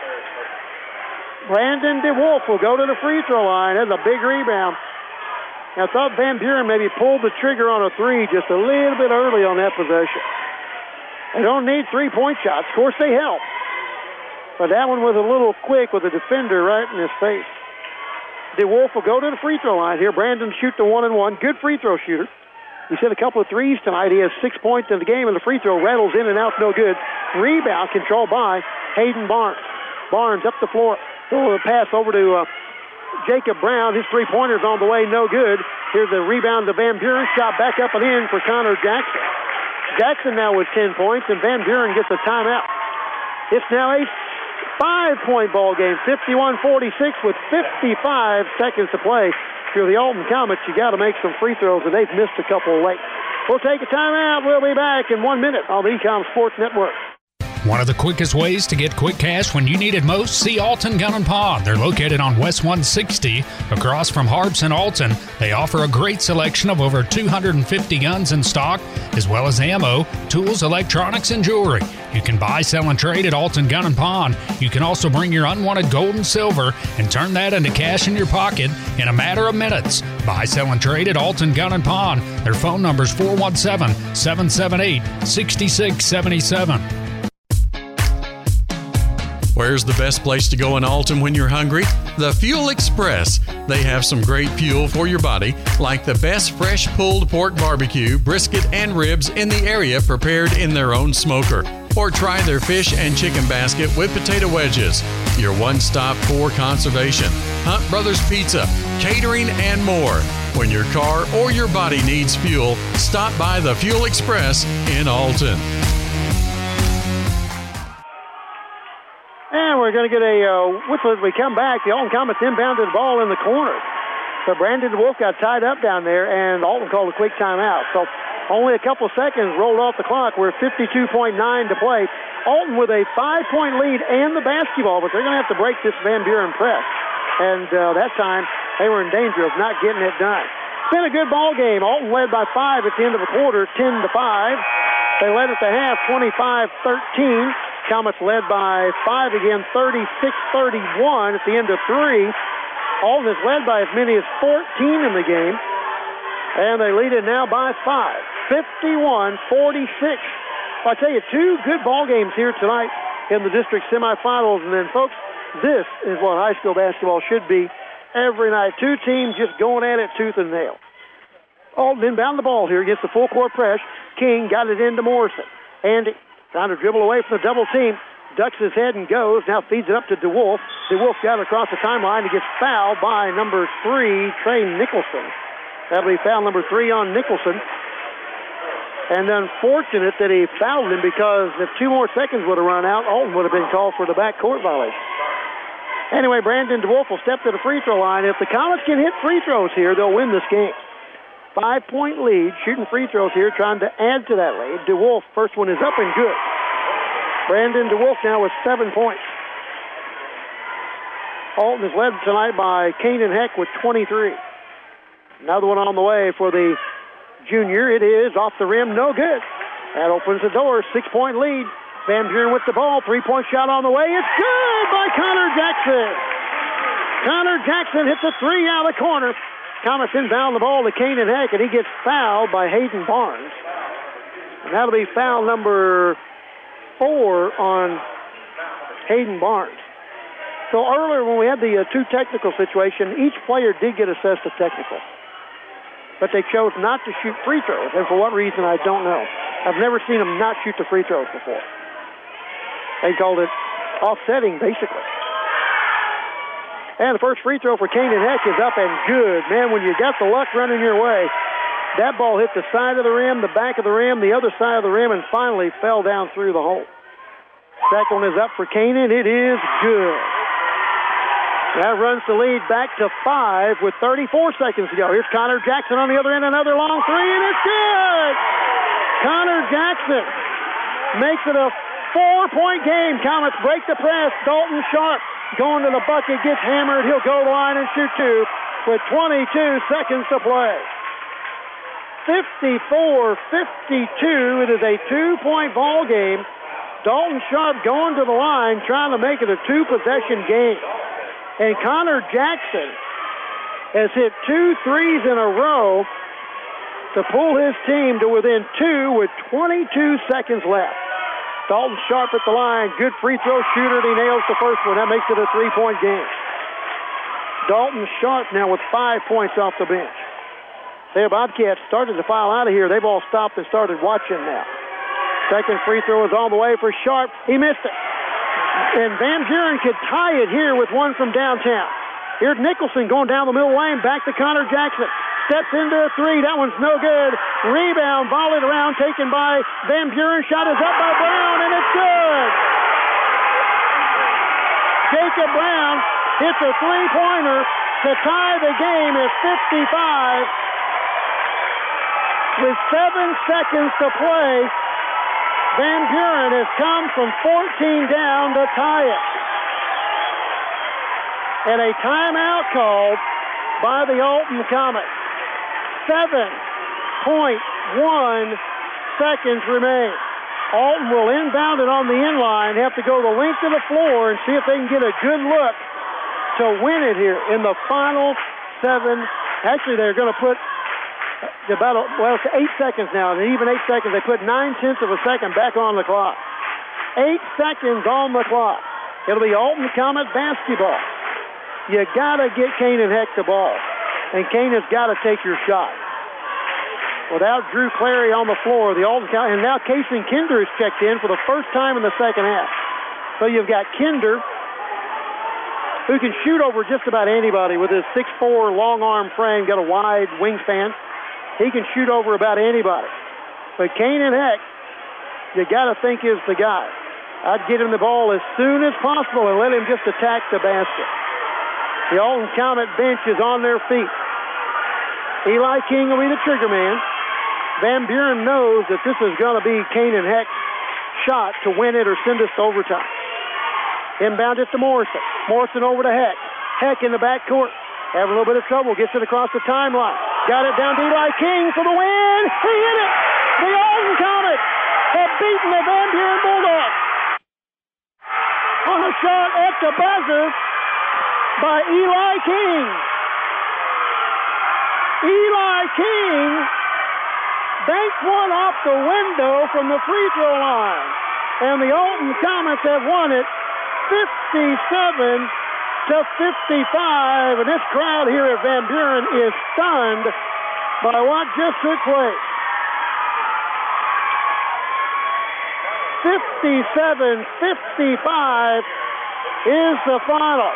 Brandon DeWolf will go to the free throw line. That's a big rebound. I thought Van Buren maybe pulled the trigger on a three just a little bit early on that possession. They don't need three-point shots. Of course, they help. But that one was a little quick with the defender right in his face. DeWolf will go to the free throw line here. Brandon shoot the one and one. Good free throw shooter. He's hit a couple of threes tonight. He has six points in the game, and the free throw rattles in and out, no good. Rebound controlled by Hayden Barnes. Barnes up the floor. Throw a pass over to uh, Jacob Brown. His three-pointer's on the way, no good. Here's the rebound to Van Buren. Shot back up and in for Connor Jackson. Jackson now with ten points, and Van Buren gets a timeout. It's now a five-point ball game, fifty-one forty-six with fifty-five seconds to play. If you're the Alton Comets, you got to make some free throws, and they've missed a couple late. We'll take a timeout. We'll be back in one minute on the Ecom Sports Network. One of the quickest ways to get quick cash when you need it most, see Alton Gun and Pawn. They're located on West one sixty across from Harbs and Alton. They offer a great selection of over two hundred fifty guns in stock, as well as ammo, tools, electronics, and jewelry. You can buy, sell, and trade at Alton Gun and Pawn. You can also bring your unwanted gold and silver and turn that into cash in your pocket in a matter of minutes. Buy, sell, and trade at Alton Gun and Pawn. Their phone number is four one seven, seven seven eight, six six seven seven. Where's the best place to go in Alton when you're hungry? The Fuel Express. They have some great fuel for your body, like the best fresh pulled pork barbecue, brisket, and ribs in the area prepared in their own smoker. Or try their fish and chicken basket with potato wedges. Your one-stop for conservation. Hunt Brothers Pizza, catering, and more. When your car or your body needs fuel, stop by the Fuel Express in Alton. And we're going to get a uh, whistle as we come back. The Alton Comets inbounded the ball in the corner. So Brandon DeWolf got tied up down there, and Alton called a quick timeout. So only a couple seconds rolled off the clock. We're fifty-two point nine to play. Alton with a five-point lead and the basketball, but they're going to have to break this Van Buren press. And uh, that time, they were in danger of not getting it done. It's been a good ball game. Alton led by five at the end of the quarter, ten to five. They led at the half, twenty-five thirteen. Comets led by five again, thirty-six thirty-one at the end of three. Alton is led by as many as fourteen in the game, and they lead it now by five, fifty-one forty-six. I tell you, two good ball games here tonight in the district semifinals, and then, folks, this is what high school basketball should be every night. Two teams just going at it tooth and nail. Alton inbound the ball here against the full court press. King got it into Morrison. Andy trying to dribble away from the double team. Ducks his head and goes. Now feeds it up to DeWolf. DeWolf got it across the timeline. He gets fouled by number three, Trey Nicholson. That'll be foul number three on Nicholson. And unfortunate that he fouled him, because if two more seconds would have run out, Alton would have been called for the backcourt violation. Anyway, Brandon DeWolf will step to the free throw line. If the Comets can hit free throws here, they'll win this game. Five-point lead, shooting free throws here, trying to add to that lead. DeWolf, first one is up and good. Brandon DeWolf now with seven points. Alton is led tonight by Kanan Heck with twenty-three. Another one on the way for the junior. It is off the rim, no good. That opens the door, six-point lead. Van Buren with the ball, three-point shot on the way. It's good by Connor Jackson. Connor Jackson hits a three out of the corner. Comets inbound the ball to Kanan Heck, and he gets fouled by Hayden Barnes. And that'll be foul number four on Hayden Barnes. So earlier when we had the uh, two technical situation, each player did get assessed a technical. But they chose not to shoot free throws, and for what reason, I don't know. I've never seen them not shoot the free throws before. They called it offsetting, basically. And the first free throw for Kanan Heck is up and good. Man, when you got the luck running your way, that ball hit the side of the rim, the back of the rim, the other side of the rim, and finally fell down through the hole. Second one is up for Kanan. It is good. That runs the lead back to five with thirty-four seconds to go. Here's Connor Jackson on the other end, another long three, and it's good! Connor Jackson makes it a four-point game. Comets break the press. Dalton Sharp going to the bucket, gets hammered. He'll go to the line and shoot two with twenty-two seconds to play. fifty-four fifty-two. It is a two-point ball game. Dalton Sharp going to the line, trying to make it a two-possession game. And Connor Jackson has hit two threes in a row to pull his team to within two with twenty-two seconds left. Dalton Sharp at the line, good free throw shooter, and he nails the first one. That makes it a three-point game. Dalton Sharp now with five points off the bench. The Bobcats started to file out of here. They've all stopped and started watching now. Second free throw is all the way for Sharp. He missed it. And Van Buren could tie it here with one from downtown. Here's Nicholson going down the middle lane, back to Connor Jackson. Steps into a three. That one's no good. Rebound, volleyed around, taken by Van Buren. Shot is up by Brown, and it's good. Jacob Brown hits a three-pointer to tie the game at fifty-five. With seven seconds to play, Van Buren has come from fourteen down to tie it. And a timeout called by the Alton Comets. seven point one seconds remain. Alton will inbound it on the inline, have to go the length of the floor and see if they can get a good look to win it here in the final seven. Actually, they're going to put about, a, well, it's eight seconds now, and even eight seconds, they put nine-tenths of a second back on the clock. Eight seconds on the clock. It'll be Alton Comet basketball. You got to get Kanan Heck the ball, and Kanan's got to take your shot. Without Drew Clary on the floor, the Alton Comet, and now Casey Kinder is checked in for the first time in the second half. So you've got Kinder, who can shoot over just about anybody with his six four long arm frame, got a wide wingspan. He can shoot over about anybody. But Kanan Heck, you got to think is the guy. I'd get him the ball as soon as possible and let him just attack the basket. The Alton Comet bench is on their feet. Eli King will be the trigger man. Van Buren knows that this is going to be Kanan Heck's shot to win it or send us to overtime. Inbound it to Morrison. Morrison over to Heck. Heck in the backcourt. Having a little bit of trouble. Gets it across the timeline. Got it down to Eli King for the win. He hit it. The Alton Comets have beaten the Van Buren Bulldogs. On a shot at the buzzer by Eli King. Eli King banked one off the window from the free throw line. And the Alton Comets have won it fifty-seven to fifty-five. And this crowd here at Van Buren is stunned by what just took place. fifty-seven fifty-five is the final.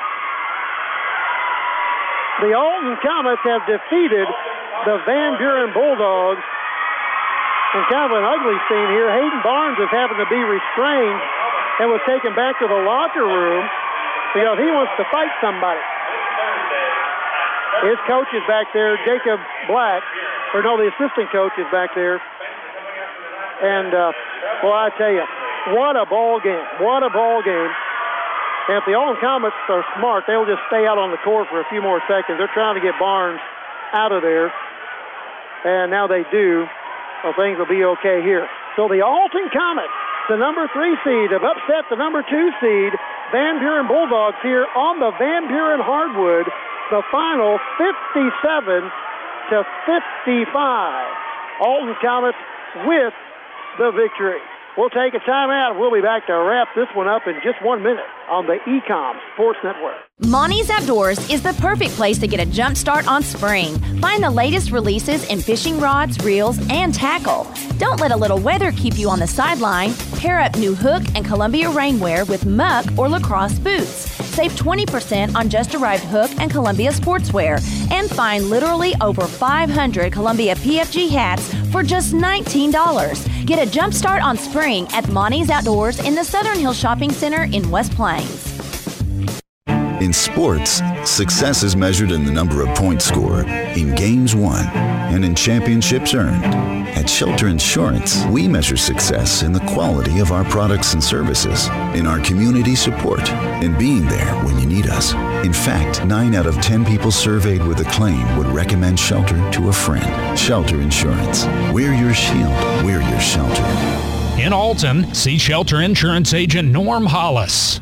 The Alton Comets have defeated the Van Buren Bulldogs. And kind of an ugly scene here. Hayden Barnes is having to be restrained and was taken back to the locker room because he wants to fight somebody. His coach is back there, Jacob Black, or no, the assistant coach is back there. And, uh, well, I tell you, what a ball game. What a ball game. And if the Alton Comets are smart, they'll just stay out on the court for a few more seconds. They're trying to get Barnes out of there. And now they do. Well, things will be okay here. So the Alton Comets, the number three seed, have upset the number two seed, Van Buren Bulldogs, here on the Van Buren hardwood. The final fifty-seven to fifty-five. Alton Comets with the victory. We'll take a timeout. We'll be back to wrap this one up in just one minute on the E COM Sports Network. Monty's Outdoors is the perfect place to get a jump start on spring. Find the latest releases in fishing rods, reels, and tackle. Don't let a little weather keep you on the sideline. Pair up new Hook and Columbia rainwear with Muck or Lacrosse boots. Save twenty percent on just arrived Hook and Columbia sportswear. And find literally over five hundred Columbia P F G hats for just nineteen dollars. Get a jump start on spring at Monty's Outdoors in the Southern Hills Shopping Center in West Plains. In sports, success is measured in the number of points scored, in games won, and in championships earned. At Shelter Insurance, we measure success in the quality of our products and services, in our community support, and being there when you need us. In fact, nine out of ten people surveyed with a claim would recommend Shelter to a friend. Shelter Insurance. We're your shield. We're your shelter. In Alton, see Shelter Insurance agent Norm Hollis.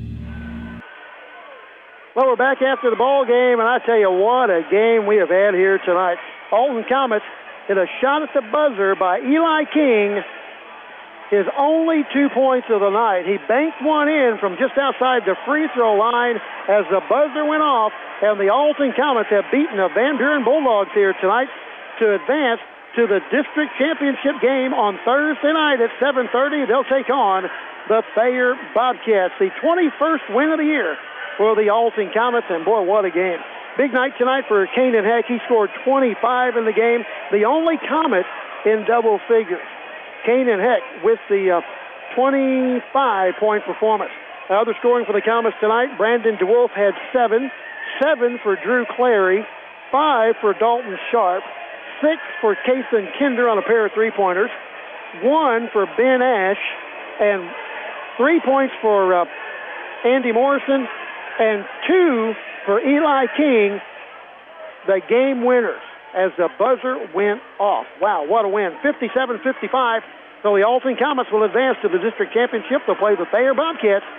Well, we're back after the ball game, and I tell you what a game we have had here tonight. Alton Comets hit a shot at the buzzer by Eli King, his only two points of the night. He banked one in from just outside the free throw line as the buzzer went off, and the Alton Comets have beaten the Van Buren Bulldogs here tonight to advance to the district championship game on Thursday night at seven thirty. They'll take on the Thayer Bobcats, the twenty-first win of the year for the Alton Comets, and boy, what a game. Big night tonight for Kanan Heck. He scored twenty-five in the game, the only Comet in double figures. Kanan Heck with the uh, twenty-five point performance. Other scoring for the Comets tonight, Brandon DeWolf had seven, seven for Drew Clary, five for Dalton Sharp, six for Kason Kinder on a pair of three-pointers, one for Ben Ash, and three points for uh, Andy Morrison, and two for Eli King, the game winners, as the buzzer went off. Wow, what a win. fifty-seven fifty-five. So the Alton Comets will advance to the district championship. They'll play the Thayer Bobcats